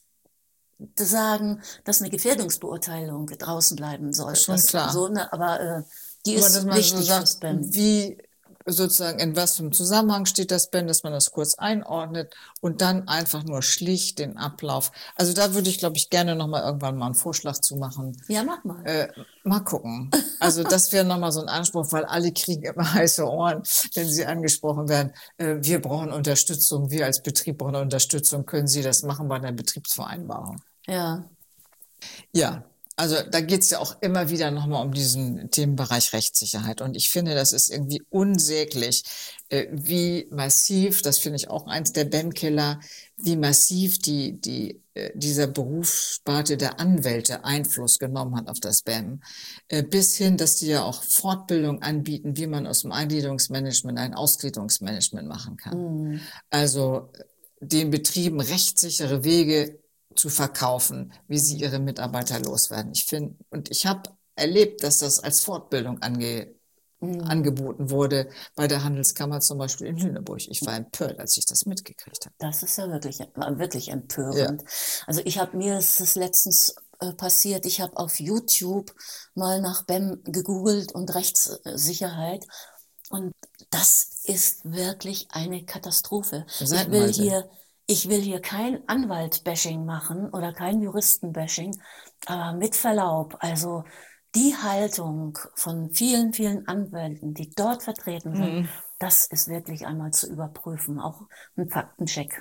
sagen, dass eine Gefährdungsbeurteilung draußen bleiben soll.
Schon
Das,
klar.
so, ne, aber äh, die
Aber
ist
dass man so
wichtig für
sagt,
Spam.
wie sozusagen in was für einem Zusammenhang steht das Spam, dass man das kurz einordnet und dann einfach nur schlicht den Ablauf. Also da würde ich, glaube ich, gerne nochmal irgendwann mal einen Vorschlag zu machen.
Ja, mach mal.
Äh, mal gucken. Also das wäre nochmal so ein Anspruch, weil alle kriegen immer heiße Ohren, wenn sie angesprochen werden. Äh, wir brauchen Unterstützung, wir als Betrieb brauchen Unterstützung. Können Sie das machen bei einer Betriebsvereinbarung?
Ja.
Ja, also da geht's ja auch immer wieder nochmal um diesen Themenbereich Rechtssicherheit. Und ich finde, das ist irgendwie unsäglich, äh, wie massiv, das finde ich auch eins der B E M-Killer, wie massiv die, die, äh, dieser Berufssparte der Anwälte Einfluss genommen hat auf das B E M. Äh, bis hin, dass die ja auch Fortbildung anbieten, wie man aus dem Eingliederungsmanagement ein Ausgliederungsmanagement machen kann.
Mhm.
Also den Betrieben rechtssichere Wege zu verkaufen, wie sie ihre Mitarbeiter loswerden. Ich finde, und ich habe erlebt, dass das als Fortbildung ange, mhm. angeboten wurde bei der Handelskammer zum Beispiel in Lüneburg. Ich war empört, als ich das mitgekriegt habe.
Das ist ja wirklich, wirklich empörend. Ja. Also ich habe mir ist das letztens äh, passiert, ich habe auf YouTube mal nach B E M gegoogelt und Rechtssicherheit und das ist wirklich eine Katastrophe. Ich will hier Ich will hier kein Anwalt-Bashing machen oder kein Juristen-Bashing, aber mit Verlaub, also die Haltung von vielen, vielen Anwälten, die dort vertreten sind, mhm. das ist wirklich einmal zu überprüfen. Auch ein Faktencheck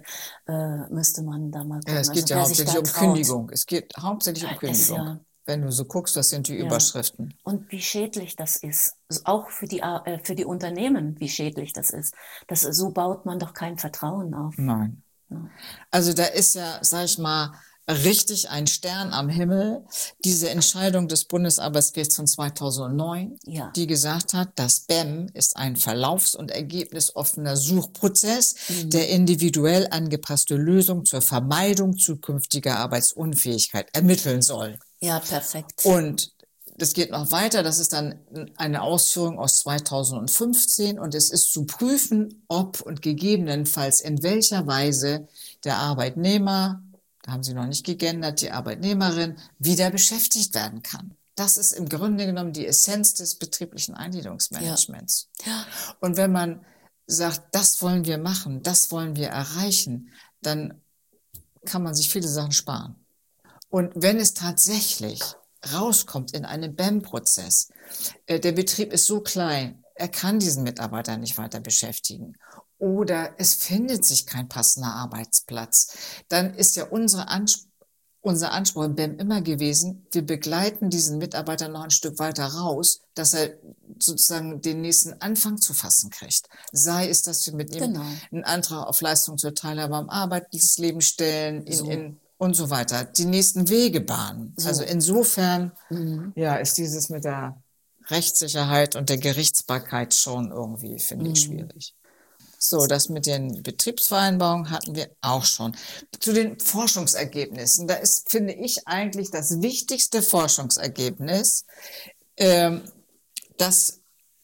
äh, müsste man da mal gucken.
Ja, es geht
also,
ja hauptsächlich um traut. Kündigung. Es geht hauptsächlich um Kündigung. Ja, wenn du so guckst, das sind die ja. Überschriften.
Und wie schädlich das ist, auch für die, äh, für die Unternehmen, wie schädlich das ist. Das, so baut man doch kein Vertrauen auf.
Nein. Ja. Also da ist ja, sag ich mal, richtig ein Stern am Himmel. Diese Entscheidung des Bundesarbeitsgerichts von zweitausendneun, ja. die gesagt hat, das B E M ist ein verlaufs- und ergebnisoffener Suchprozess, mhm. der individuell angepasste Lösung zur Vermeidung zukünftiger Arbeitsunfähigkeit ermitteln soll.
Ja, perfekt.
Und das geht noch weiter, das ist dann eine Ausführung aus zweitausendfünfzehn und es ist zu prüfen, ob und gegebenenfalls in welcher Weise der Arbeitnehmer, da haben Sie noch nicht gegendert, die Arbeitnehmerin wieder beschäftigt werden kann. Das ist im Grunde genommen die Essenz des betrieblichen Eingliederungsmanagements. Ja. Ja. Und wenn man sagt, das wollen wir machen, das wollen wir erreichen, dann kann man sich viele Sachen sparen. Und wenn es tatsächlich rauskommt in einem B E M-Prozess, äh, der Betrieb ist so klein, er kann diesen Mitarbeiter nicht weiter beschäftigen oder es findet sich kein passender Arbeitsplatz, dann ist ja unsere Anspruch, unser Anspruch im B E M immer gewesen, wir begleiten diesen Mitarbeiter noch ein Stück weiter raus, dass er sozusagen den nächsten Anfang zu fassen kriegt. Sei es, dass wir mit ihm genau. einen Antrag auf Leistung zur Teilhabe am Arbeitsleben stellen, in, so. in und so weiter, die nächsten Wege bahnen. So. Also insofern mhm. ja, ist dieses mit der Rechtssicherheit und der Gerichtsbarkeit schon irgendwie, finde mhm. ich, schwierig. So, das mit den Betriebsvereinbarungen hatten wir auch schon. Zu den Forschungsergebnissen, da ist, finde ich, eigentlich das wichtigste Forschungsergebnis, ähm, dass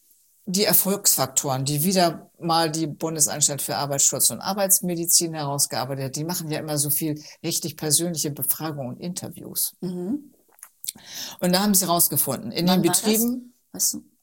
die Erfolgsfaktoren, die wieder mal die Bundesanstalt für Arbeitsschutz und Arbeitsmedizin herausgearbeitet hat, die machen ja immer so viel richtig persönliche Befragungen und Interviews. Mhm. Und da haben sie herausgefunden, in Wann den Betrieben,
weißt du,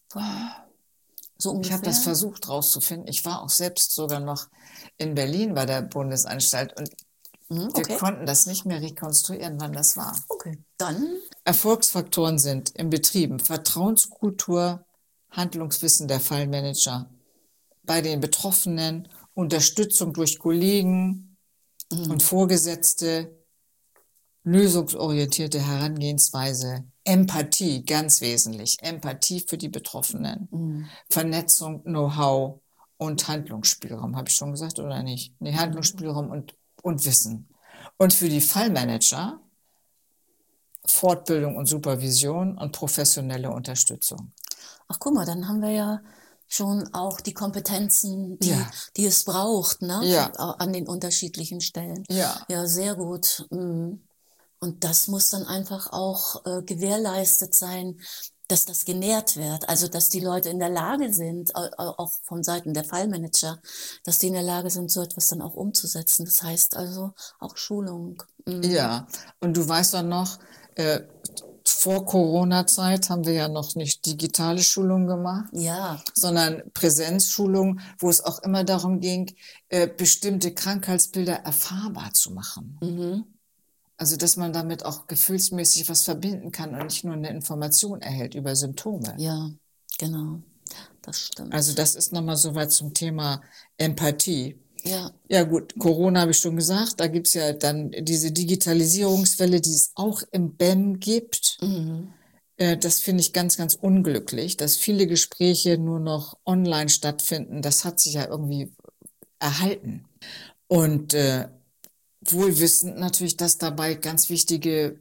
so
ich habe das versucht rauszufinden, ich war auch selbst sogar noch in Berlin bei der Bundesanstalt und mhm, okay. wir konnten das nicht mehr rekonstruieren, wann das war.
Okay, dann.
Erfolgsfaktoren sind in Betrieben Vertrauenskultur, Handlungswissen der Fallmanager, bei den Betroffenen, Unterstützung durch Kollegen mhm. und Vorgesetzte, lösungsorientierte Herangehensweise, Empathie, ganz wesentlich, Empathie für die Betroffenen, mhm. Vernetzung, Know-how und Handlungsspielraum, habe ich schon gesagt oder nicht? Nee, Handlungsspielraum und, und Wissen. Und für die Fallmanager Fortbildung und Supervision und professionelle Unterstützung.
Ach, guck mal, dann haben wir ja schon auch die Kompetenzen, die,
Ja.
die es braucht, ne?
Ja.
An den unterschiedlichen Stellen.
Ja.
Ja, sehr gut. Und das muss dann einfach auch äh, gewährleistet sein, dass das genährt wird. Also, dass die Leute in der Lage sind, auch von Seiten der Fallmanager, dass die in der Lage sind, so etwas dann auch umzusetzen. Das heißt also auch Schulung. Mhm.
Ja, und du weißt doch noch, äh, vor Corona-Zeit haben wir ja noch nicht digitale Schulungen gemacht,
ja,
sondern Präsenzschulungen, wo es auch immer darum ging, äh, bestimmte Krankheitsbilder erfahrbar zu machen.
Mhm.
Also, dass man damit auch gefühlsmäßig was verbinden kann und nicht nur eine Information erhält über Symptome.
Ja, genau. Das stimmt.
Also, das ist nochmal soweit zum Thema Empathie.
Ja.
Ja gut, Corona habe ich schon gesagt, da gibt's ja dann diese Digitalisierungswelle, die es auch im B E M gibt.
Mhm.
Äh, das finde ich ganz, ganz unglücklich, dass viele Gespräche nur noch online stattfinden. Das hat sich ja irgendwie erhalten. Und äh, wohl wissend natürlich, dass dabei ganz wichtige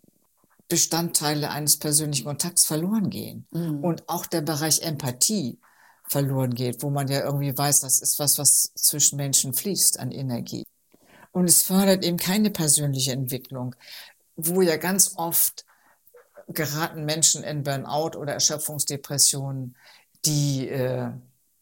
Bestandteile eines persönlichen Kontakts verloren gehen.
Mhm.
Und auch der Bereich Empathie verloren geht, wo man ja irgendwie weiß, das ist was, was zwischen Menschen fließt an Energie. Und es fördert eben keine persönliche Entwicklung, wo ja ganz oft geraten Menschen in Burnout oder Erschöpfungsdepressionen, die, äh,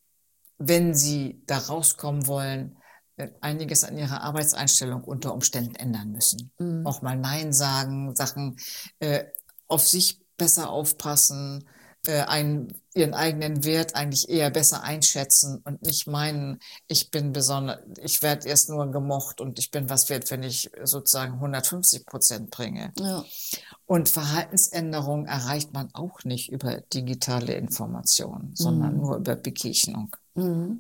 wenn sie da rauskommen wollen, einiges an ihrer Arbeitseinstellung unter Umständen ändern müssen. Mhm. Auch mal Nein sagen, Sachen äh, auf sich besser aufpassen, äh, einen, ihren eigenen Wert eigentlich eher besser einschätzen und nicht meinen, ich bin besonders, ich werde erst nur gemocht und ich bin was wert, wenn ich sozusagen hundertfünfzig Prozent bringe.
Ja.
Und Verhaltensänderung erreicht man auch nicht über digitale Informationen, sondern mhm. nur über Begegnung.
Mhm.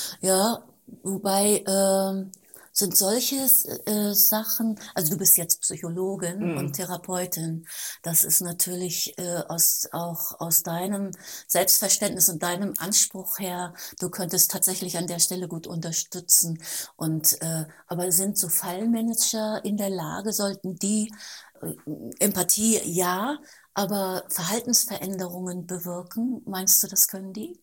Ja, wobei äh, sind solche äh, Sachen, also du bist jetzt Psychologin mhm. und Therapeutin, das ist natürlich äh, aus, auch aus deinem Selbstverständnis und deinem Anspruch her, du könntest tatsächlich an der Stelle gut unterstützen. Und äh, aber sind so Fallmanager in der Lage, sollten die äh, Empathie ja, aber Verhaltensveränderungen bewirken? Meinst du, das können die?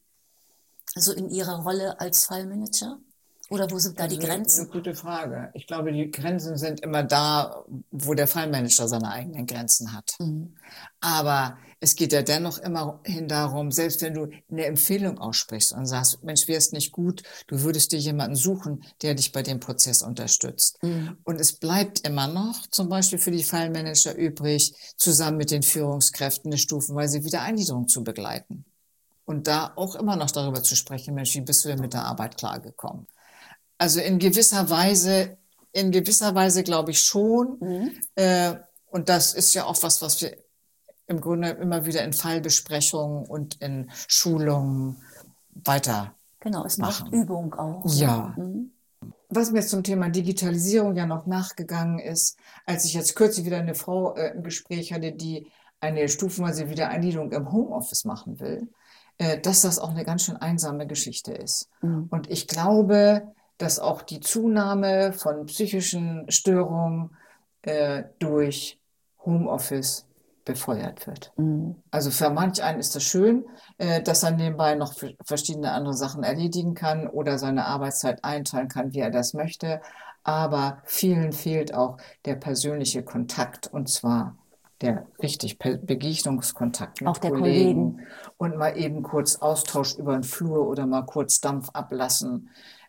Also in ihrer Rolle als Fallmanager? Oder wo sind da die Grenzen?
Eine gute Frage. Ich glaube, die Grenzen sind immer da, wo der Fallmanager seine eigenen Grenzen hat. Mhm. Aber es geht ja dennoch immerhin darum, selbst wenn du eine Empfehlung aussprichst und sagst, Mensch, wäre es nicht gut, du würdest dir jemanden suchen, der dich bei dem Prozess unterstützt. Mhm. Und es bleibt immer noch zum Beispiel für die Fallmanager übrig, zusammen mit den Führungskräften eine stufenweise Wiedereingliederung zu begleiten. Und da auch immer noch darüber zu sprechen, Mensch, wie bist du denn mit der Arbeit klargekommen? Also in gewisser Weise, in gewisser Weise glaube ich schon. Mhm. Äh, und das ist ja auch was, was wir im Grunde immer wieder in Fallbesprechungen und in Schulungen weiter
Genau, es
machen.
braucht Übung auch.
Ja.
Mhm.
Was mir zum Thema Digitalisierung ja noch nachgegangen ist, als ich jetzt kürzlich wieder eine Frau äh, im Gespräch hatte, die eine stufenweise Wiedereingliederung im Homeoffice machen will, äh, dass das auch eine ganz schön einsame Geschichte ist. Mhm. Und ich glaube, dass auch die Zunahme von psychischen Störungen äh, durch Homeoffice befeuert wird. Mhm. Also für manch einen ist das schön, äh, dass er nebenbei noch verschiedene andere Sachen erledigen kann oder seine Arbeitszeit einteilen kann, wie er das möchte. Aber vielen fehlt auch der persönliche Kontakt, und zwar der richtig Begegnungskontakt mit
auch der
Kollegen,
Kollegen
und mal eben kurz Austausch über den Flur oder mal kurz Dampf ablassen.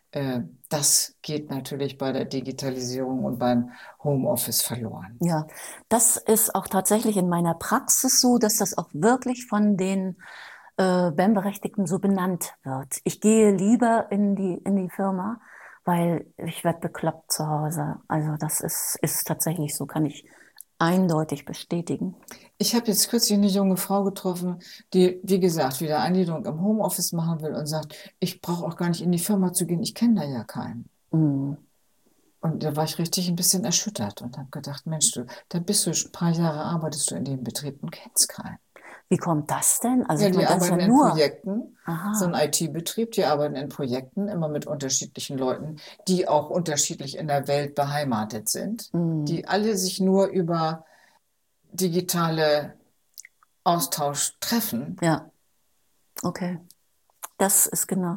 Das geht natürlich bei der Digitalisierung und beim Homeoffice verloren.
Ja, das ist auch tatsächlich in meiner Praxis so, dass das auch wirklich von den äh, B E M-Berechtigten so benannt wird. Ich gehe lieber in die, in die Firma, weil ich werde bekloppt zu Hause. Also das ist, ist tatsächlich so, kann ich eindeutig bestätigen.
Ich habe jetzt kürzlich eine junge Frau getroffen, die, wie gesagt, wieder Eingliederung im Homeoffice machen will und sagt, ich brauche auch gar nicht in die Firma zu gehen, ich kenne da ja keinen. Mhm. Und da war ich richtig ein bisschen erschüttert und habe gedacht, Mensch, du, da bist du ein paar Jahre, arbeitest du in dem Betrieb und kennst keinen.
Wie kommt das denn? Also
ja,
ich
die
meine, das
arbeiten
ja
in
nur
Projekten,
Aha.
so ein I T-Betrieb, die arbeiten in Projekten, immer mit unterschiedlichen Leuten, die auch unterschiedlich in der Welt beheimatet sind, mhm. die alle sich nur über digitale Austausch treffen.
Ja, okay. Das ist genau.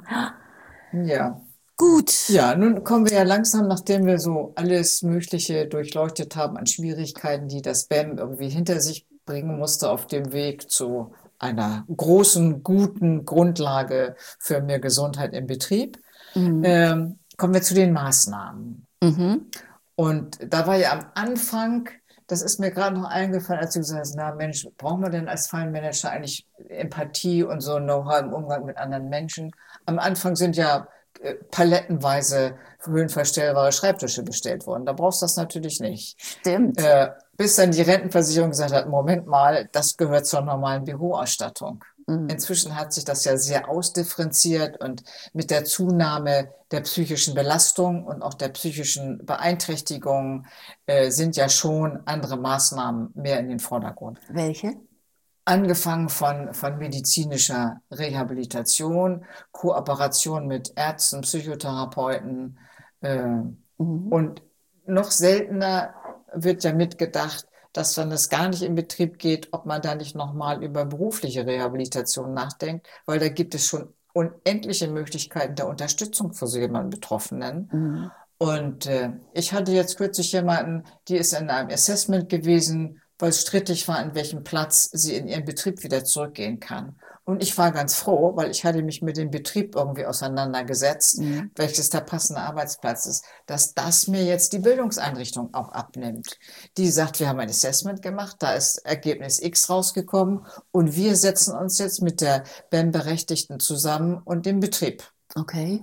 Ja.
Gut.
Ja, nun kommen wir ja langsam, nachdem wir so alles Mögliche durchleuchtet haben an Schwierigkeiten, die das B E M irgendwie hinter sich bringen musste, auf dem Weg zu einer großen, guten Grundlage für mehr Gesundheit im Betrieb. Mhm. Ähm, kommen wir zu den Maßnahmen. Mhm. Und da war ja am Anfang, das ist mir gerade noch eingefallen, als du gesagt hast, na Mensch, brauchen wir denn als Fallmanager eigentlich Empathie und so Know-how im Umgang mit anderen Menschen? Am Anfang sind ja palettenweise höhenverstellbare Schreibtische bestellt worden. Da brauchst du das natürlich nicht.
Stimmt.
Äh, bis dann die Rentenversicherung gesagt hat, Moment mal, das gehört zur normalen Büroausstattung. Mhm. Inzwischen hat sich das ja sehr ausdifferenziert und mit der Zunahme der psychischen Belastung und auch der psychischen Beeinträchtigung äh, sind ja schon andere Maßnahmen mehr in den Vordergrund.
Welche?
Angefangen von, von medizinischer Rehabilitation, Kooperation mit Ärzten, Psychotherapeuten äh, mhm. und noch seltener wird ja mitgedacht, dass wenn es gar nicht in Betrieb geht, ob man da nicht nochmal über berufliche Rehabilitation nachdenkt, weil da gibt es schon unendliche Möglichkeiten der Unterstützung für so jemanden Betroffenen. Mhm. Und äh, ich hatte jetzt kürzlich jemanden, die ist in einem Assessment gewesen, weil es strittig war, an welchem Platz sie in ihren Betrieb wieder zurückgehen kann. Und ich war ganz froh, weil ich hatte mich mit dem Betrieb irgendwie auseinandergesetzt, mhm. welches der passende Arbeitsplatz ist, dass das mir jetzt die Bildungseinrichtung auch abnimmt. Die sagt, wir haben ein Assessment gemacht, da ist Ergebnis X rausgekommen und wir setzen uns jetzt mit der B E M-Berechtigten zusammen und dem Betrieb.
Okay.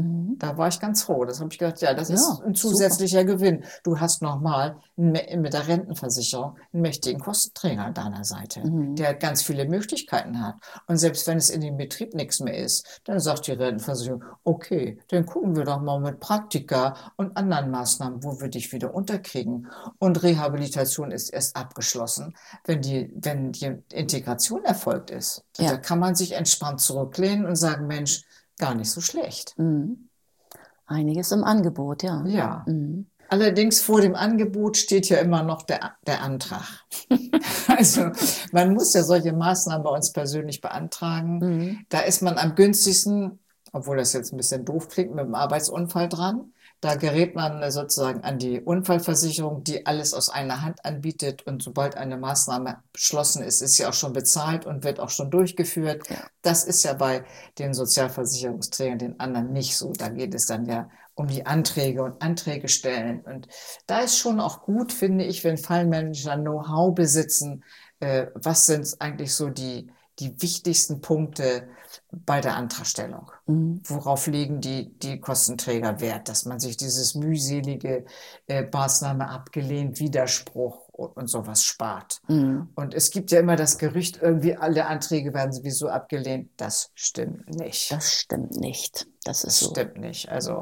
Da war ich ganz froh. Das habe ich gedacht, ja, das ja, ist ein zusätzlicher super. Gewinn. Du hast nochmal mit der Rentenversicherung einen mächtigen Kostenträger an deiner Seite, mhm. der ganz viele Möglichkeiten hat. Und selbst wenn es in dem Betrieb nichts mehr ist, dann sagt die Rentenversicherung, okay, dann gucken wir doch mal mit Praktika und anderen Maßnahmen, wo wir dich wieder unterkriegen. Und Rehabilitation ist erst abgeschlossen, wenn die, wenn die Integration erfolgt ist. Ja. Da kann man sich entspannt zurücklehnen und sagen, Mensch, gar nicht so schlecht.
Mhm. Einiges im Angebot, ja.
Ja. Mhm. Allerdings vor dem Angebot steht ja immer noch der, der Antrag. Also man muss ja solche Maßnahmen bei uns persönlich beantragen. Mhm. Da ist man am günstigsten, obwohl das jetzt ein bisschen doof klingt, mit dem Arbeitsunfall dran. Da gerät man sozusagen an die Unfallversicherung, die alles aus einer Hand anbietet. Und sobald eine Maßnahme beschlossen ist, ist sie auch schon bezahlt und wird auch schon durchgeführt. Ja. Das ist ja bei den Sozialversicherungsträgern, den anderen nicht so. Da geht es dann ja um die Anträge und Anträge stellen. Und da ist schon auch gut, finde ich, wenn Fallmanager Know-how besitzen, äh, was sind eigentlich so die, die wichtigsten Punkte bei der Antragstellung. Mhm. Worauf legen die, die Kostenträger Wert, dass man sich dieses mühselige äh, Maßnahme abgelehnt, Widerspruch und, und sowas spart. Mhm. Und es gibt ja immer das Gerücht, irgendwie alle Anträge werden sowieso abgelehnt. Das stimmt nicht.
Das stimmt nicht. Das ist
das
so.
stimmt nicht. Also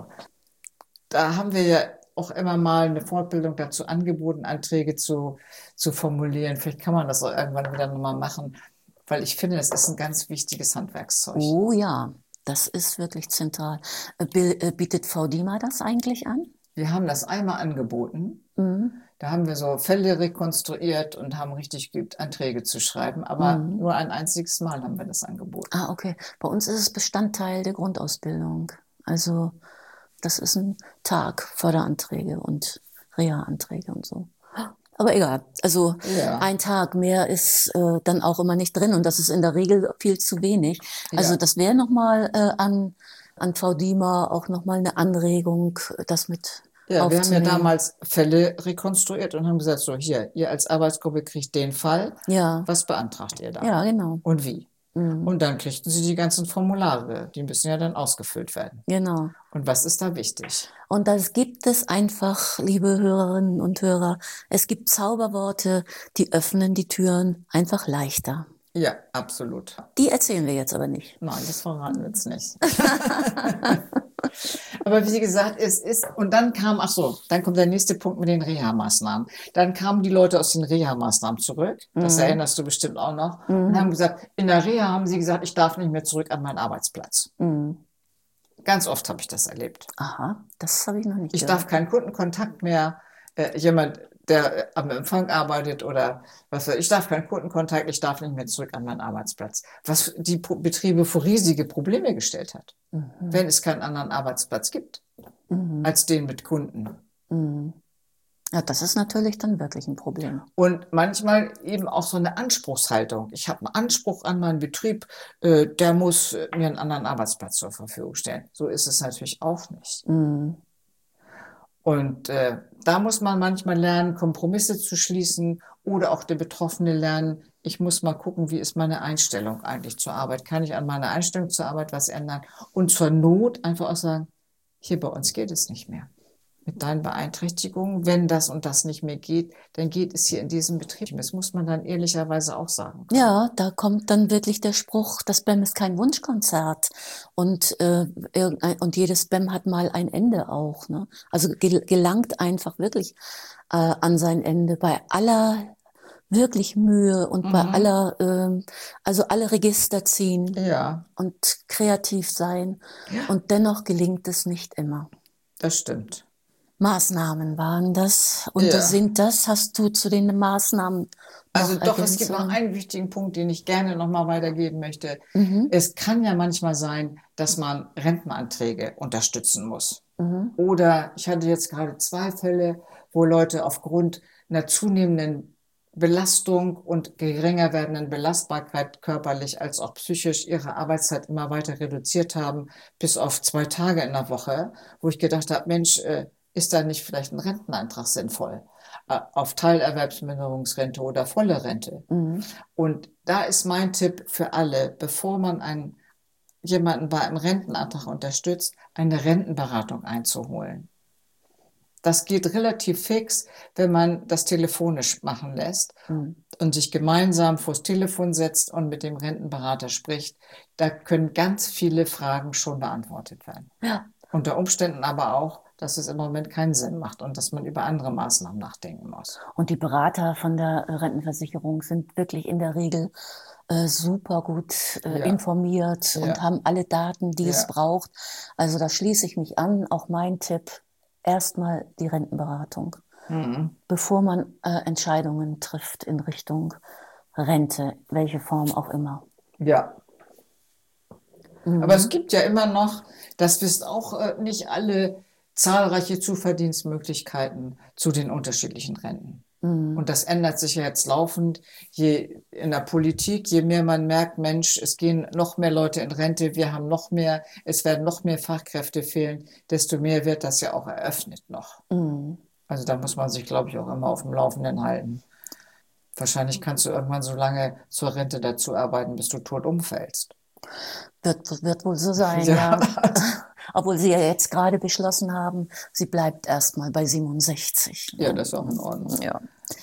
da haben wir ja auch immer mal eine Fortbildung dazu angeboten, Anträge zu, zu formulieren. Vielleicht kann man das auch irgendwann wieder nochmal machen. Weil ich finde, das ist ein ganz wichtiges Handwerkszeug.
Oh ja, das ist wirklich zentral. Bietet VDIMA das eigentlich an?
Wir haben das einmal angeboten. Mhm. Da haben wir so Fälle rekonstruiert und haben richtig geübt, Anträge zu schreiben. Aber mhm. nur ein einziges Mal haben wir das angeboten.
Ah, okay. Bei uns ist es Bestandteil der Grundausbildung. Also das ist ein Tag, Förderanträge und Reha-Anträge und so. Aber egal, also ja. ein Tag mehr ist äh, dann auch immer nicht drin und das ist in der Regel viel zu wenig. Also ja. das wäre nochmal äh, an, an VDIMA auch nochmal eine Anregung, das mit
Ja, wir haben ja damals Fälle rekonstruiert und haben gesagt, so hier, ihr als Arbeitsgruppe kriegt den Fall,
ja.
was beantragt ihr da?
Ja, genau.
Und wie? Mhm. Und dann kriegten sie die ganzen Formulare, die müssen ja dann ausgefüllt werden.
Genau.
Und was ist da wichtig?
Und das gibt es einfach, liebe Hörerinnen und Hörer, es gibt Zauberworte, die öffnen die Türen einfach leichter.
Ja, absolut.
Die erzählen wir jetzt aber nicht.
Nein, das verraten wir jetzt nicht. Aber wie gesagt, es ist, und dann kam, ach so, dann kommt der nächste Punkt mit den Reha-Maßnahmen. Dann kamen die Leute aus den Reha-Maßnahmen zurück, das mhm. erinnerst du bestimmt auch noch, mhm. und haben gesagt, in der Reha haben sie gesagt, ich darf nicht mehr zurück an meinen Arbeitsplatz. Mhm. Ganz oft habe ich das erlebt.
Aha, das habe ich noch nicht
Ich
gehört.
darf keinen Kundenkontakt mehr. Äh, jemand der am Empfang arbeitet oder was weiß ich, ich darf keinen Kundenkontakt, ich darf nicht mehr zurück an meinen Arbeitsplatz. Was die Betriebe vor riesige Probleme gestellt hat, mhm. wenn es keinen anderen Arbeitsplatz gibt, mhm. als den mit Kunden.
Mhm. Ja, das ist natürlich dann wirklich ein Problem.
Und manchmal eben auch so eine Anspruchshaltung. Ich habe einen Anspruch an meinen Betrieb, äh, der muss mir einen anderen Arbeitsplatz zur Verfügung stellen. So ist es natürlich auch nicht. Mhm. Und äh, da muss man manchmal lernen, Kompromisse zu schließen oder auch der Betroffene lernen, ich muss mal gucken, wie ist meine Einstellung eigentlich zur Arbeit? Kann ich an meiner Einstellung zur Arbeit was ändern? Und zur Not einfach auch sagen, hier bei uns geht es nicht mehr. Mit deinen Beeinträchtigungen, wenn das und das nicht mehr geht, dann geht es hier in diesem Betrieb. Das muss man dann ehrlicherweise auch sagen.
Ja, da kommt dann wirklich der Spruch, das B E M ist kein Wunschkonzert und äh, irgendein, und jedes B E M hat mal ein Ende auch. Ne? Also gel gelangt einfach wirklich äh, an sein Ende bei aller wirklich Mühe und mhm. bei aller, äh, also alle Register ziehen
ja.
und kreativ sein ja. und dennoch gelingt es nicht immer.
Das stimmt.
Maßnahmen waren das. Und
ja.
sind das, hast du zu den Maßnahmen
Also doch, es gibt noch einen wichtigen Punkt, den ich gerne nochmal weitergeben möchte. Mhm. Es kann ja manchmal sein, dass man Rentenanträge unterstützen muss. Mhm. Oder ich hatte jetzt gerade zwei Fälle, wo Leute aufgrund einer zunehmenden Belastung und geringer werdenden Belastbarkeit körperlich als auch psychisch ihre Arbeitszeit immer weiter reduziert haben, bis auf zwei Tage in der Woche, wo ich gedacht habe, Mensch, äh, ist da nicht vielleicht ein Renteneintrag sinnvoll? Auf Teilerwerbsminderungsrente oder volle Rente. Mhm. Und da ist mein Tipp für alle, bevor man einen, jemanden bei einem Rentenantrag unterstützt, eine Rentenberatung einzuholen. Das geht relativ fix, wenn man das telefonisch machen lässt mhm. und sich gemeinsam vors Telefon setzt und mit dem Rentenberater spricht. Da können ganz viele Fragen schon beantwortet werden. Ja. Unter Umständen aber auch, dass es im Moment keinen Sinn macht und dass man über andere Maßnahmen nachdenken muss.
Und die Berater von der Rentenversicherung sind wirklich in der Regel äh, super gut äh, ja. informiert ja. und haben alle Daten, die ja. es braucht. Also da schließe ich mich an. Auch mein Tipp, erstmal die Rentenberatung, mhm. bevor man äh, Entscheidungen trifft in Richtung Rente, welche Form auch immer.
Ja. Mhm. Aber es gibt ja immer noch, das wisst auch äh, nicht alle, zahlreiche Zuverdienstmöglichkeiten zu den unterschiedlichen Renten. Mhm. Und das ändert sich ja jetzt laufend. Je in der Politik, je mehr man merkt, Mensch, es gehen noch mehr Leute in Rente, wir haben noch mehr, es werden noch mehr Fachkräfte fehlen, desto mehr wird das ja auch eröffnet noch. Mhm. Also da muss man sich, glaube ich, auch immer auf dem Laufenden halten. Wahrscheinlich kannst du irgendwann so lange zur Rente dazu arbeiten, bis du tot umfällst.
Wird, wird wohl so sein, ja. ja. Obwohl sie ja jetzt gerade beschlossen haben, sie bleibt erstmal bei siebenundsechzig.
Ja, das ist auch in Ordnung.
Ja.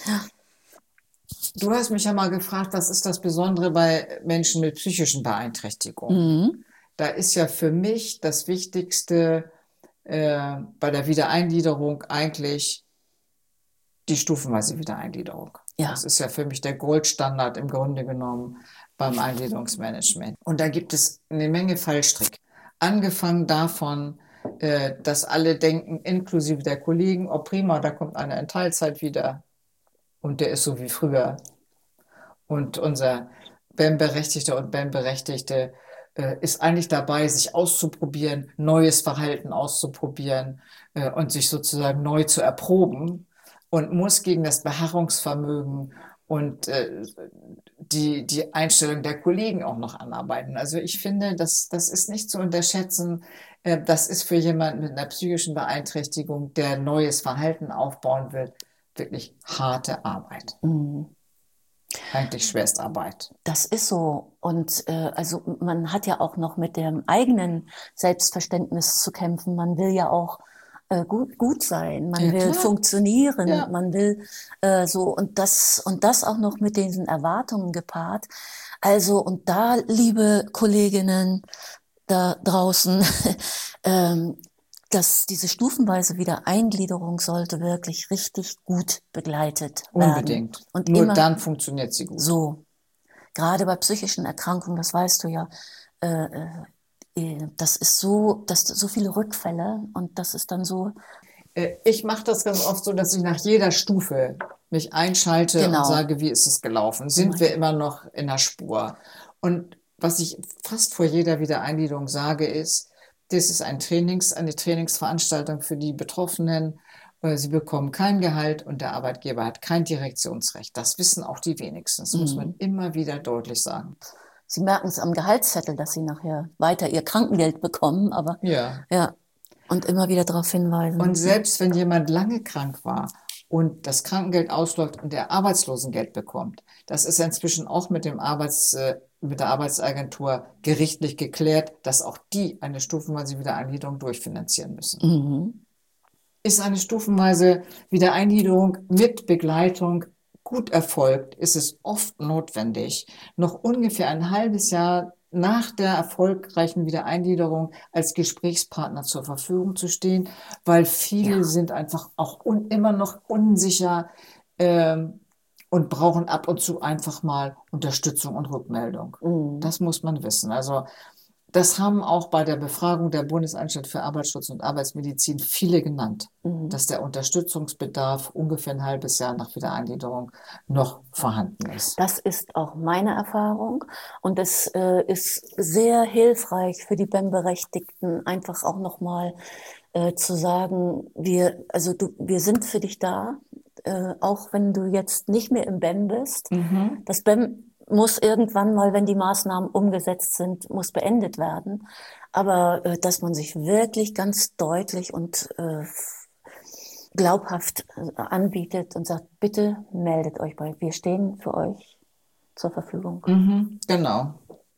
Du hast mich ja mal gefragt, was ist das Besondere bei Menschen mit psychischen Beeinträchtigungen? Mhm. Da ist ja für mich das Wichtigste äh, bei der Wiedereingliederung eigentlich die stufenweise Wiedereingliederung. Ja. Das ist ja für mich der Goldstandard im Grunde genommen beim Eingliederungsmanagement. Und da gibt es eine Menge Fallstricke. Angefangen davon, äh, dass alle denken, inklusive der Kollegen, oh prima, da kommt einer in Teilzeit wieder und der ist so wie früher. Und unser B E M-Berechtigter und B E M-Berechtigte äh, ist eigentlich dabei, sich auszuprobieren, neues Verhalten auszuprobieren äh, und sich sozusagen neu zu erproben und muss gegen das Beharrungsvermögen und äh, die, die Einstellung der Kollegen auch noch anarbeiten. Also ich finde, das, das ist nicht zu unterschätzen. Äh, das ist für jemanden mit einer psychischen Beeinträchtigung, der neues Verhalten aufbauen will, wirklich harte Arbeit. Mhm. Eigentlich Schwerstarbeit.
Das ist so. Und äh, also man hat ja auch noch mit dem eigenen Selbstverständnis zu kämpfen. Man will ja auch äh, gut, gut sein. Man ja, will klar. funktionieren. Ja. Man will äh, so und das und das auch noch mit diesen Erwartungen gepaart. Also und da, liebe Kolleginnen da draußen, ähm, dass diese stufenweise Wiedereingliederung sollte wirklich richtig gut begleitet werden.
Unbedingt. Und nur immer, dann funktioniert sie gut.
So. Gerade bei psychischen Erkrankungen, das weißt du ja, äh, äh, das ist so, das so viele Rückfälle und das ist dann so.
Äh, Ich mache das ganz oft so, dass ich nach jeder Stufe mich einschalte und
Genau.
sage, wie ist es gelaufen? Sind wir immer noch in der Spur? Und was ich fast vor jeder Wiedereingliederung sage, ist, das ist ein Trainings, eine Trainingsveranstaltung für die Betroffenen. Äh, Sie bekommen kein Gehalt und der Arbeitgeber hat kein Direktionsrecht. Das wissen auch die wenigsten. Das muss man immer wieder deutlich sagen.
Sie merken es am Gehaltszettel, dass Sie nachher weiter Ihr Krankengeld bekommen, aber
Ja.
ja, und immer wieder darauf hinweisen.
Und selbst wenn jemand lange krank war und das Krankengeld ausläuft und der Arbeitslosengeld bekommt, das ist inzwischen auch mit dem Arbeits, äh, mit der Arbeitsagentur gerichtlich geklärt, dass auch die eine stufenweise Wiedereingliederung durchfinanzieren müssen.
Mhm.
Ist eine stufenweise Wiedereingliederung mit Begleitung gut erfolgt, ist es oft notwendig, noch ungefähr ein halbes Jahr nach der erfolgreichen Wiedereingliederung als Gesprächspartner zur Verfügung zu stehen, weil viele
Ja.
sind einfach auch un immer noch unsicher ähm, und brauchen ab und zu einfach mal Unterstützung und Rückmeldung.
Mhm.
Das muss man wissen. Also das haben auch bei der Befragung der Bundesanstalt für Arbeitsschutz und Arbeitsmedizin viele genannt,
Mhm.
dass der Unterstützungsbedarf ungefähr ein halbes Jahr nach Wiedereingliederung noch vorhanden ist.
Das ist auch meine Erfahrung und es äh, ist sehr hilfreich für die B E M-Berechtigten, einfach auch nochmal äh, zu sagen, wir, also du, wir sind für dich da, äh, auch wenn du jetzt nicht mehr im B E M bist.
Mhm.
Das B E M muss irgendwann mal, wenn die Maßnahmen umgesetzt sind, muss beendet werden. Aber äh, dass man sich wirklich ganz deutlich und äh, glaubhaft äh, anbietet und sagt, bitte meldet euch bei, wir stehen für euch zur Verfügung.
Mhm. Genau.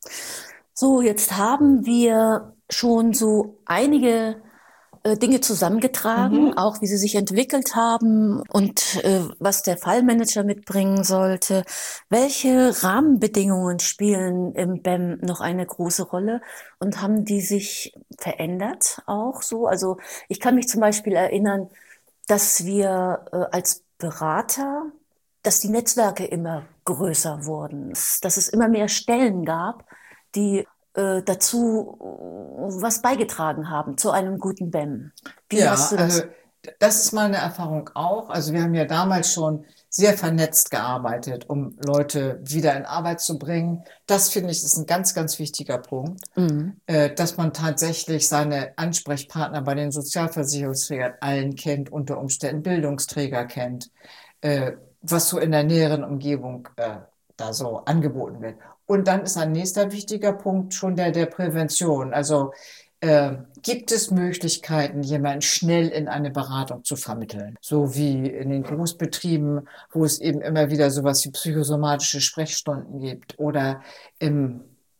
So, jetzt haben wir schon so einige äh, Dinge zusammengetragen,
Mhm.
auch wie sie sich entwickelt haben und äh, was der Fallmanager mitbringen sollte. Welche Rahmenbedingungen spielen im B E M noch eine große Rolle und haben die sich verändert auch so? Also ich kann mich zum Beispiel erinnern, dass wir äh, als Berater, dass die Netzwerke immer größer wurden, dass es immer mehr Stellen gab, die äh, dazu äh, was beigetragen haben, zu einem guten B E M. Wie
Ja,
hast du das?
also das ist meine Erfahrung auch. Also wir haben ja damals schon sehr vernetzt gearbeitet, um Leute wieder in Arbeit zu bringen. Das finde ich ist ein ganz, ganz wichtiger Punkt,
Mhm.
äh, dass man tatsächlich seine Ansprechpartner bei den Sozialversicherungsträgern allen kennt, unter Umständen Bildungsträger kennt, äh, was so in der näheren Umgebung äh, da so angeboten wird. Und dann ist ein nächster wichtiger Punkt schon der der Prävention. Also äh, gibt es Möglichkeiten, jemanden schnell in eine Beratung zu vermitteln? So wie in den Großbetrieben, wo es eben immer wieder sowas wie psychosomatische Sprechstunden gibt. Oder im,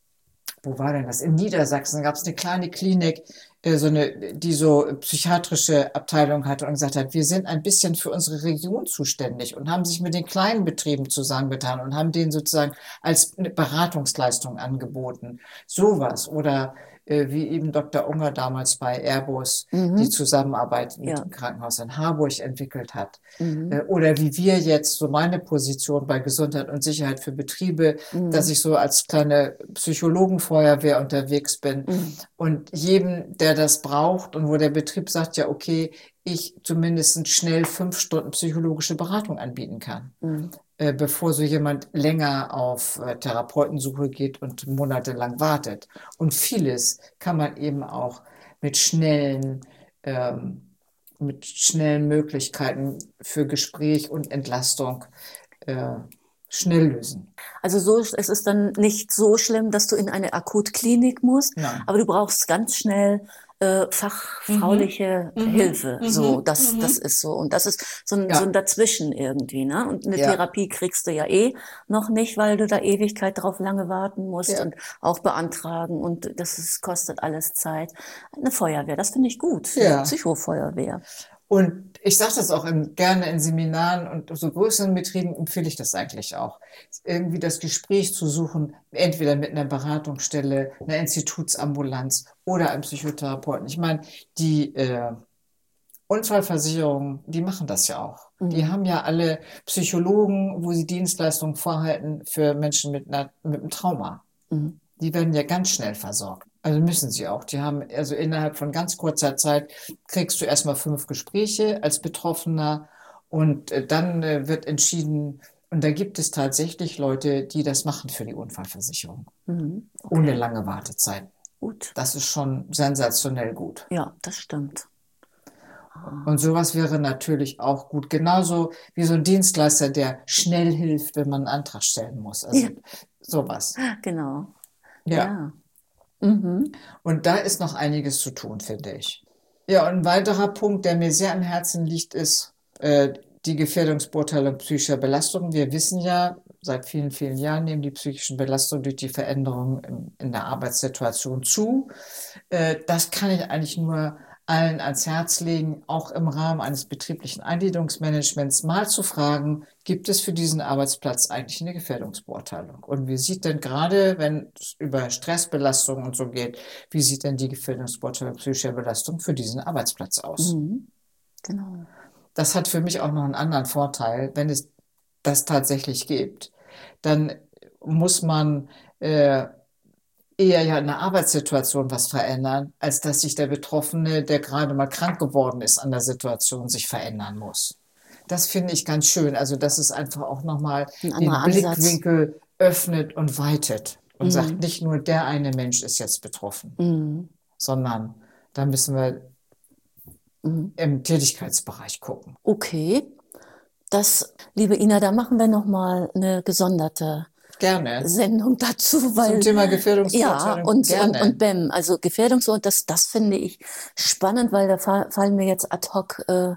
wo war denn das? In Niedersachsen gab es eine kleine Klinik, äh, so eine, die so psychiatrische Abteilung hatte und gesagt hat, wir sind ein bisschen für unsere Region zuständig und haben sich mit den kleinen Betrieben zusammengetan und haben denen sozusagen als eine Beratungsleistung angeboten. Sowas. Oder äh, wie eben Doktor Unger damals bei Airbus die
Mhm.
Zusammenarbeit mit
Ja.
dem Krankenhaus in Harburg entwickelt hat.
Mhm.
Äh, Oder wie wir jetzt, so meine Position bei Gesundheit und Sicherheit für Betriebe,
Mhm.
dass ich so als kleine Psychologenfeuerwehr unterwegs bin
Mhm.
und jedem, der das braucht und wo der Betrieb sagt, ja, okay, ich zumindest schnell fünf Stunden psychologische Beratung anbieten kann,
Mhm.
äh, bevor so jemand länger auf äh, Therapeutensuche geht und monatelang wartet. Und vieles kann man eben auch mit schnellen, ähm, mit schnellen Möglichkeiten für Gespräch und Entlastung äh, schnell lösen.
Also so, es ist dann nicht so schlimm, dass du in eine Akutklinik musst,
Nein.
aber du brauchst ganz schnell äh, fachfrauliche
Mhm.
Hilfe.
Mhm.
So, das,
Mhm.
das ist so. Und das ist so ein,
Ja.
so ein Dazwischen irgendwie, ne? Und eine
Ja.
Therapie kriegst du ja eh noch nicht, weil du da Ewigkeit drauf lange warten musst
Ja.
und auch beantragen. Und das ist, kostet alles Zeit. Eine Feuerwehr, das finde ich gut. Eine
Ja.
Psychofeuerwehr.
Und ich sage das auch in, gerne in Seminaren und so größeren Betrieben empfehle ich das eigentlich auch. Irgendwie das Gespräch zu suchen, entweder mit einer Beratungsstelle, einer Institutsambulanz oder einem Psychotherapeuten. Ich meine, die äh, Unfallversicherungen, die machen das ja auch.
Mhm.
Die haben ja alle Psychologen, wo sie Dienstleistungen vorhalten für Menschen mit, einer, mit einem Trauma.
Mhm.
Die werden ja ganz schnell versorgt. Also müssen sie auch. Die haben, also innerhalb von ganz kurzer Zeit kriegst du erstmal fünf Gespräche als Betroffener und äh, dann äh, wird entschieden, und da gibt es tatsächlich Leute, die das machen für die Unfallversicherung.
Mhm.
Ohne
Okay,
lange Wartezeit.
gut.
Das ist schon sensationell gut.
Ja, das stimmt. Ah,
Und sowas wäre natürlich auch gut. Genauso wie so ein Dienstleister, der schnell hilft, wenn man einen Antrag stellen muss. Also
ja,
sowas.
genau.
Ja.
Ja. Mhm.
Und da ist noch einiges zu tun, finde ich. Ja, und ein weiterer Punkt, der mir sehr am Herzen liegt, ist äh, die Gefährdungsbeurteilung psychischer Belastungen. Wir wissen ja, seit vielen, vielen Jahren nehmen die psychischen Belastungen durch die Veränderungen in, in der Arbeitssituation zu. Äh, das kann ich eigentlich nur allen ans Herz legen, auch im Rahmen eines betrieblichen Eingliederungsmanagements mal zu fragen, gibt es für diesen Arbeitsplatz eigentlich eine Gefährdungsbeurteilung? Und wie sieht denn gerade, wenn es über Stressbelastung und so geht, wie sieht denn die Gefährdungsbeurteilung psychischer Belastung für diesen Arbeitsplatz aus?
Mhm. Genau.
Das hat für mich auch noch einen anderen Vorteil, wenn es das tatsächlich gibt. Dann muss man äh, eher ja in der Arbeitssituation was verändern, als dass sich der Betroffene, der gerade mal krank geworden ist an der Situation, sich verändern muss. Das finde ich ganz schön. Also, dass es einfach auch nochmal
Ein anderer
den
Ansatz.
Blickwinkel öffnet und weitet und sagt,
Mhm.
nicht nur der eine Mensch ist jetzt betroffen,
Mhm.
sondern da müssen wir
Mhm.
im Tätigkeitsbereich gucken.
Okay. Das, liebe Ina, da machen wir noch mal eine gesonderte
Gerne.
Sendung dazu,
Zum
weil
Thema
ja,
Gefährdungsbeurteilung
und, und, und
gerne.
B E M, also Gefährdungsort, das, das finde ich spannend, weil da fa- fallen mir jetzt ad hoc äh,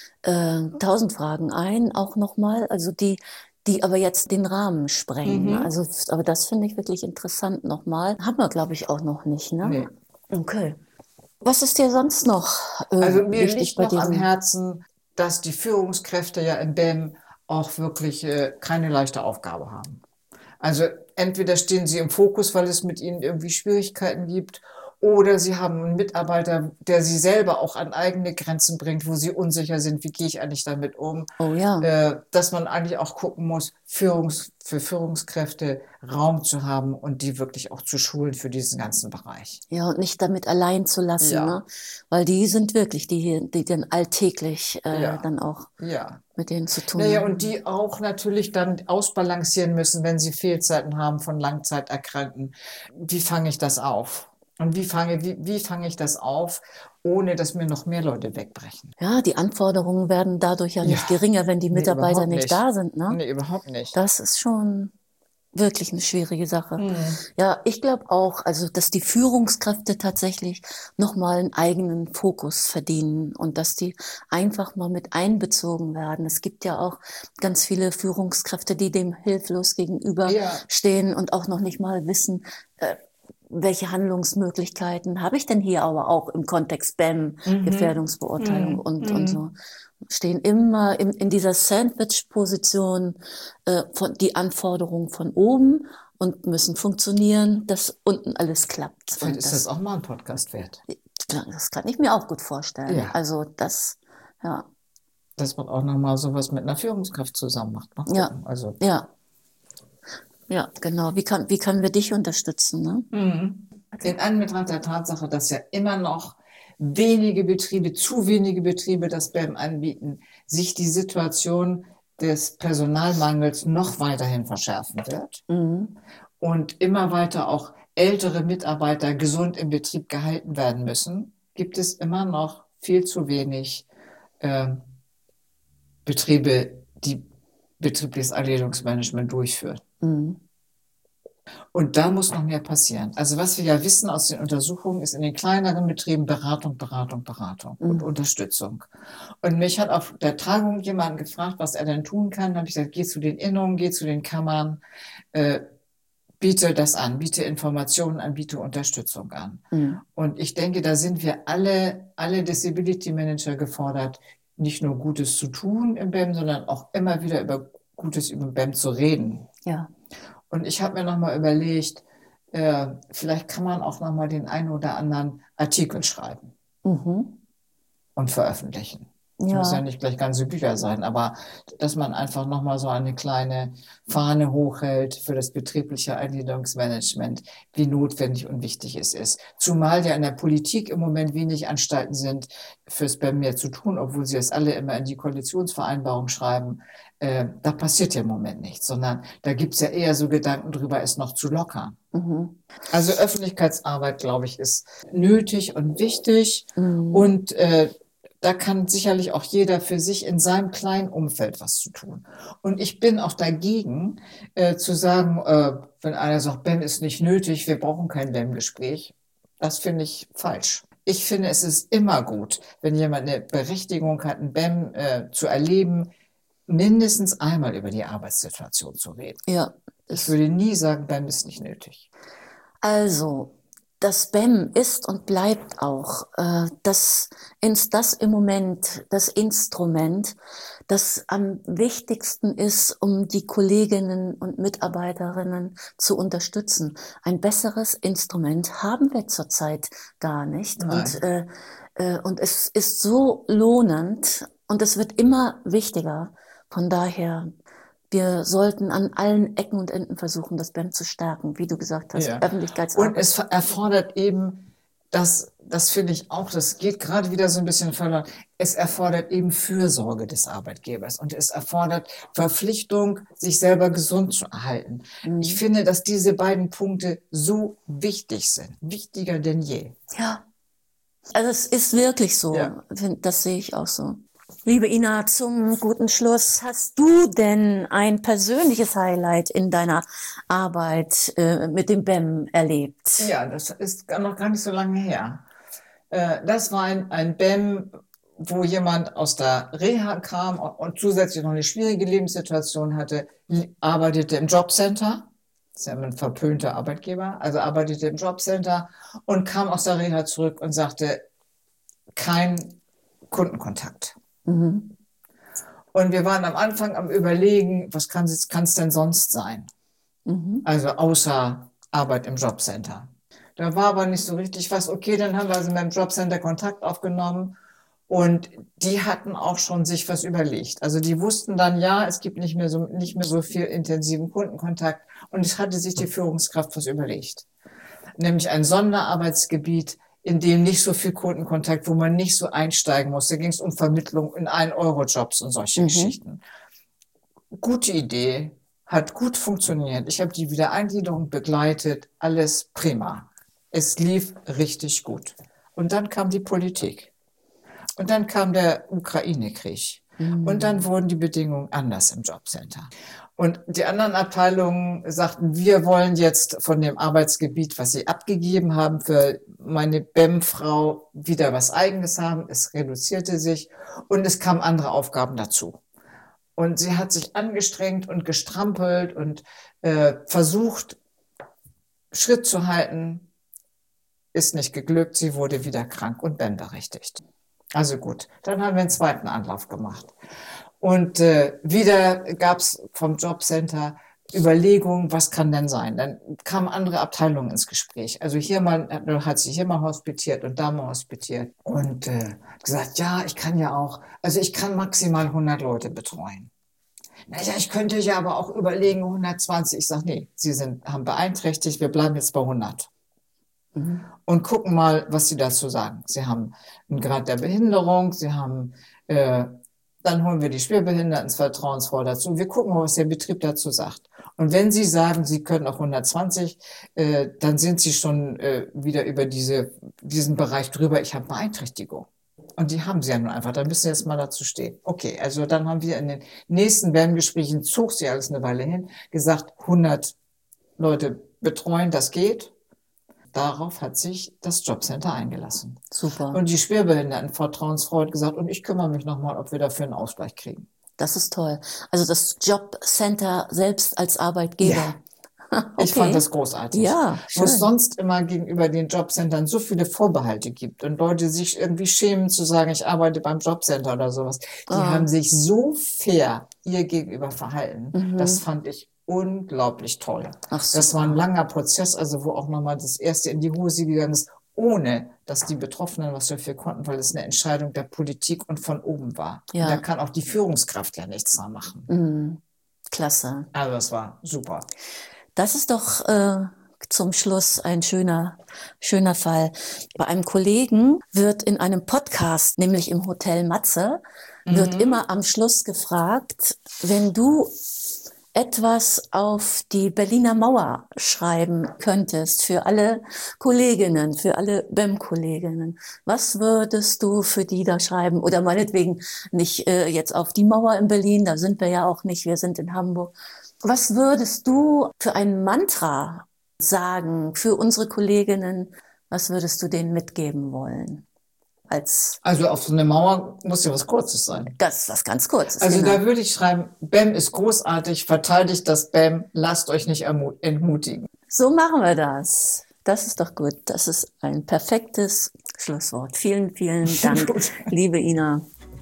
äh, tausend Fragen ein, auch nochmal, also die, die aber jetzt den Rahmen sprengen.
Mhm.
Also, aber das finde ich wirklich interessant nochmal. Haben wir, glaube ich, auch noch nicht, ne?
Nee.
Okay. Was ist dir sonst noch äh,
Also mir
wichtig
liegt
bei
noch am
diesem?
Herzen, dass die Führungskräfte ja in B E M auch wirklich äh, keine leichte Aufgabe haben. Also entweder stehen sie im Fokus, weil es mit ihnen irgendwie Schwierigkeiten gibt, oder sie haben einen Mitarbeiter, der sie selber auch an eigene Grenzen bringt, wo sie unsicher sind, wie gehe ich eigentlich damit um,
Oh ja.
äh, dass man eigentlich auch gucken muss, Führungs für Führungskräfte Raum zu haben und die wirklich auch zu schulen für diesen ganzen Bereich.
Ja, und nicht damit allein zu lassen,
Ja,
ne? Weil die sind wirklich die hier, die dann alltäglich äh,
ja,
dann auch
ja.
mit denen zu tun
Naja, und
haben.
die auch natürlich dann ausbalancieren müssen, wenn sie Fehlzeiten haben von Langzeiterkrankten. Wie fange ich das auf? Und wie fange, wie, wie fange ich das auf, ohne dass mir noch mehr Leute wegbrechen?
Ja, die Anforderungen werden dadurch ja
Ja,
nicht geringer, wenn die
nee,
Mitarbeiter
überhaupt
nicht
nicht.
da sind, ne?
Nee, überhaupt nicht.
Das ist schon wirklich eine schwierige Sache.
Mhm.
Ja, ich glaube auch, also dass die Führungskräfte tatsächlich nochmal einen eigenen Fokus verdienen und dass die einfach mal mit einbezogen werden. Es gibt ja auch ganz viele Führungskräfte, die dem hilflos
Ja,
gegenüberstehen und auch noch nicht mal wissen, äh, welche Handlungsmöglichkeiten habe ich denn hier aber auch im Kontext B E M,
mhm.
Gefährdungsbeurteilung
Mhm.
und, und so.
Mhm.
Stehen immer in, in dieser Sandwich-Position äh, von die Anforderungen von oben und müssen funktionieren, dass unten alles klappt.
Vielleicht
Und
ist das
das,
auch mal ein Podcast wert.
das kann ich mir auch gut vorstellen.
Ja,
Also das, ja,
dass man auch nochmal sowas mit einer Führungskraft zusammen macht. Mal
ja,
gucken. Also,
ja, ja, genau. Wie kann, wie können wir dich unterstützen, ne?
mhm. In Anbetracht der Tatsache, dass ja immer noch wenige Betriebe, zu wenige Betriebe das B E M anbieten, sich die Situation des Personalmangels noch weiterhin verschärfen wird
Mhm.
und immer weiter auch ältere Mitarbeiter gesund im Betrieb gehalten werden müssen, gibt es immer noch viel zu wenig äh, Betriebe, die betriebliches Eingliederungsmanagement durchführen.
Mhm.
Und da muss noch mehr passieren. Also was wir ja wissen aus den Untersuchungen, ist in den kleineren Betrieben Beratung, Beratung, Beratung und
Mhm.
Unterstützung. Und mich hat auf der Tagung jemand gefragt, was er denn tun kann. Da habe ich gesagt, geh zu den Innungen, geh zu den Kammern, äh, biete das an, biete Informationen an, biete Unterstützung an.
Mhm.
Und ich denke, da sind wir alle, alle Disability Manager gefordert, nicht nur Gutes zu tun im B E M, sondern auch immer wieder über Gutes über B E M zu reden.
Ja.
Und ich habe mir nochmal überlegt, äh, vielleicht kann man auch nochmal den einen oder anderen Artikel schreiben
Mhm.
und veröffentlichen. Es muss ja
Ja.
nicht gleich ganze Bücher sein, aber dass man einfach nochmal so eine kleine Fahne hochhält für das betriebliche Eingliederungsmanagement, wie notwendig und wichtig es ist. Zumal ja in der Politik im Moment wenig Anstalten sind, fürs B E M mehr zu tun, obwohl sie es alle immer in die Koalitionsvereinbarung schreiben. Äh, da passiert ja im Moment nichts, sondern da gibt's ja eher so Gedanken drüber, es noch zu lockern.
Mhm.
Also Öffentlichkeitsarbeit, glaube ich, ist nötig und wichtig
Mhm.
und äh, da kann sicherlich auch jeder für sich in seinem kleinen Umfeld was zu tun. Und ich bin auch dagegen, äh, zu sagen, äh, wenn einer sagt, B E M ist nicht nötig, wir brauchen kein B E M-Gespräch. Das finde ich falsch. Ich finde, es ist immer gut, wenn jemand eine Berechtigung hat, ein B E M äh, zu erleben, mindestens einmal über die Arbeitssituation zu reden.
Ja.
Ich
Das,
würde nie sagen, B E M ist nicht nötig.
also, das B E M ist und bleibt auch äh, das, ins, das im Moment das Instrument, das am wichtigsten ist, um die Kolleginnen und Mitarbeiterinnen zu unterstützen. Ein besseres Instrument haben wir zurzeit gar nicht. Und,
Nein.
äh, äh, und es ist so lohnend und es wird immer wichtiger. Von daher, wir sollten an allen Ecken und Enden versuchen, das B E M zu stärken, wie du gesagt hast,
Ja. Und
Öffentlichkeitsarbeit.
es erfordert eben, das, das finde ich auch, das geht gerade wieder so ein bisschen verloren. Es erfordert eben Fürsorge des Arbeitgebers und es erfordert Verpflichtung, sich selber gesund zu erhalten.
Mhm.
Ich finde, dass diese beiden Punkte so wichtig sind, wichtiger denn je.
Ja, also es ist wirklich so.
Ja.
Das sehe ich auch so. Liebe Ina, zum guten Schluss, hast du denn ein persönliches Highlight in deiner Arbeit äh, mit dem B E M erlebt?
Ja, das ist noch gar nicht so lange her. Äh, das war ein, ein B E M, wo jemand aus der Reha kam und zusätzlich noch eine schwierige Lebenssituation hatte, arbeitete im Jobcenter. Das ist ja ein verpönter Arbeitgeber, also arbeitete im Jobcenter und kam aus der Reha zurück und sagte, kein Kundenkontakt.
Mhm.
Und wir waren am Anfang am Überlegen, was kann es kann es denn sonst sein?
Mhm.
Also außer Arbeit im Jobcenter. Da war aber nicht so richtig was. Okay, dann haben wir also mit dem Jobcenter Kontakt aufgenommen und die hatten auch schon sich was überlegt. Also die wussten dann, ja, es gibt nicht mehr so, nicht mehr so viel intensiven Kundenkontakt und es hatte sich die Führungskraft was überlegt. Nämlich ein Sonderarbeitsgebiet, in dem nicht so viel Kundenkontakt, wo man nicht so einsteigen musste. Da ging es um Vermittlung in ein-Euro-Jobs und solche
Mhm.
Geschichten. Gute Idee, hat gut funktioniert. Ich habe die Wiedereingliederung begleitet, alles prima. Es lief richtig gut. Und dann kam die Politik. Und dann kam der Ukraine-Krieg.
Mhm.
Und dann wurden die Bedingungen anders im Jobcenter. Und die anderen Abteilungen sagten, wir wollen jetzt von dem Arbeitsgebiet, was sie abgegeben haben, für meine B E M-Frau wieder was Eigenes haben. Es reduzierte sich und es kamen andere Aufgaben dazu. Und sie hat sich angestrengt und gestrampelt und äh, versucht, Schritt zu halten. Ist nicht geglückt. Sie wurde wieder krank und B E M-berechtigt. Also gut, dann haben wir einen zweiten Anlauf gemacht. Und äh, wieder gab es vom Jobcenter Überlegungen, was kann denn sein? Dann kamen andere Abteilungen ins Gespräch. Also hier mal hat sie hier mal hospitiert und da mal hospitiert und äh, gesagt, ja, ich kann ja auch, also ich kann maximal hundert Leute betreuen. Naja, ich könnte ja aber auch überlegen, hundertzwanzig. Ich sage, nee, Sie sind, haben beeinträchtigt, wir bleiben jetzt bei hundert.
Mhm.
Und gucken mal, was Sie dazu sagen. Sie haben einen Grad der Behinderung, Sie haben, äh, dann holen wir die Schwerbehinderten vertrauensvoll dazu. Wir gucken mal, was der Betrieb dazu sagt. Und wenn Sie sagen, Sie können auch hundertzwanzig, äh, dann sind Sie schon äh, wieder über diese, diesen Bereich drüber. Ich habe Beeinträchtigung. Und die haben sie ja nun einfach, da müssen sie jetzt mal dazu stehen. Okay, also dann haben wir in den nächsten B E M-Gesprächen, zog sie alles eine Weile hin, gesagt, hundert Leute betreuen, das geht. Darauf hat sich das Jobcenter eingelassen.
Super.
Und die Schwerbehinderten vertrauensvoll gesagt, und ich kümmere mich nochmal, ob wir dafür einen Ausgleich kriegen.
Das ist toll. Also das Jobcenter selbst als Arbeitgeber.
Ja.
Okay.
Ich fand das großartig.
Ja,
Wo es
schön.
sonst immer gegenüber den Jobcentern so viele Vorbehalte gibt und Leute sich irgendwie schämen zu sagen, ich arbeite beim Jobcenter oder sowas. Die
Ah.
haben sich so fair ihr gegenüber verhalten.
Mhm.
Das fand ich unglaublich toll.
Ach,
Das war ein
super.
langer Prozess, also wo auch nochmal das erste in die Hose gegangen ist, ohne dass die Betroffenen was dafür konnten, weil es eine Entscheidung der Politik und von oben war.
Ja.
Und da kann auch die Führungskraft ja nichts mehr machen.
Mhm. Klasse.
Also das war super.
Das ist doch äh, zum Schluss ein schöner, schöner Fall. Bei einem Kollegen wird in einem Podcast, nämlich im Hotel Matze, mhm. wird immer am Schluss gefragt, wenn du etwas auf die Berliner Mauer schreiben könntest für alle Kolleginnen, für alle B E M-Kolleginnen, was würdest du für die da schreiben? Oder meinetwegen nicht äh, jetzt auf die Mauer in Berlin, da sind wir ja auch nicht, wir sind in Hamburg. Was würdest du für ein Mantra sagen für unsere Kolleginnen? Was würdest du denen mitgeben wollen? Als
also auf so eine Mauer muss ja was Kurzes sein.
Das ist was ganz Kurzes.
Also
genau.
Da würde ich schreiben, B E M ist großartig, verteidigt das B E M, lasst euch nicht entmutigen.
So machen wir das. Das ist doch gut. Das ist ein perfektes Schlusswort. Vielen, vielen Dank, liebe Ina.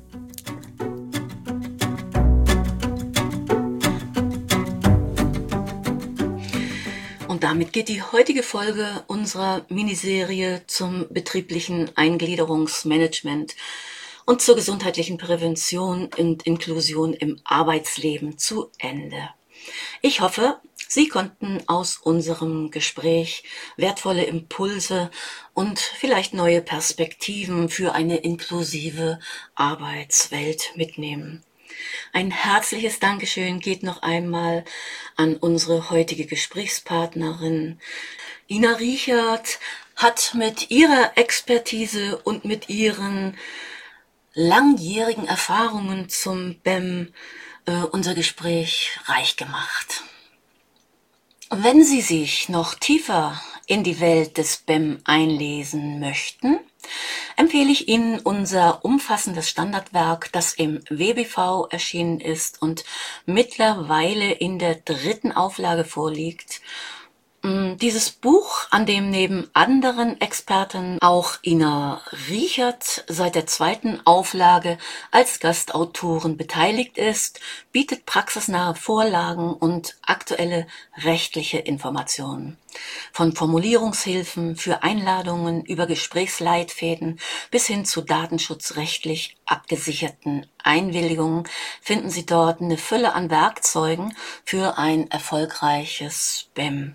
Und damit geht die heutige Folge unserer Miniserie zum betrieblichen Eingliederungsmanagement und zur gesundheitlichen Prävention und Inklusion im Arbeitsleben zu Ende. Ich hoffe, Sie konnten aus unserem Gespräch wertvolle Impulse und vielleicht neue Perspektiven für eine inklusive Arbeitswelt mitnehmen. Ein herzliches Dankeschön geht noch einmal an unsere heutige Gesprächspartnerin. Ina Richert hat mit ihrer Expertise und mit ihren langjährigen Erfahrungen zum B E M äh, unser Gespräch reich gemacht. Wenn Sie sich noch tiefer in die Welt des B E M einlesen möchten, empfehle ich Ihnen unser umfassendes Standardwerk, das im W B V erschienen ist und mittlerweile in der dritten Auflage vorliegt. Dieses Buch, an dem neben anderen Experten auch Ina Richert seit der zweiten Auflage als Gastautorin beteiligt ist, bietet praxisnahe Vorlagen und aktuelle rechtliche Informationen. Von Formulierungshilfen für Einladungen über Gesprächsleitfäden bis hin zu datenschutzrechtlich abgesicherten Einwilligungen finden Sie dort eine Fülle an Werkzeugen für ein erfolgreiches B E M.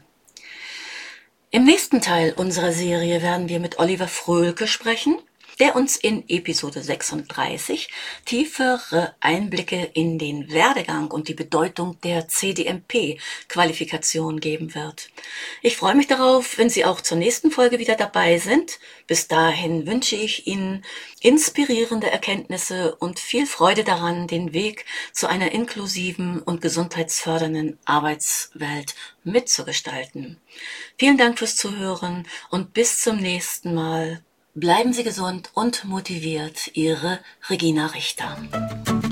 Im nächsten Teil unserer Serie werden wir mit Oliver Fröhlke sprechen, der uns in Episode sechsunddreißig tiefere Einblicke in den Werdegang und die Bedeutung der C D M P-Qualifikation geben wird. Ich freue mich darauf, wenn Sie auch zur nächsten Folge wieder dabei sind. Bis dahin wünsche ich Ihnen inspirierende Erkenntnisse und viel Freude daran, den Weg zu einer inklusiven und gesundheitsfördernden Arbeitswelt mitzugestalten. Vielen Dank fürs Zuhören und bis zum nächsten Mal. Bleiben Sie gesund und motiviert, Ihre Regina Richter.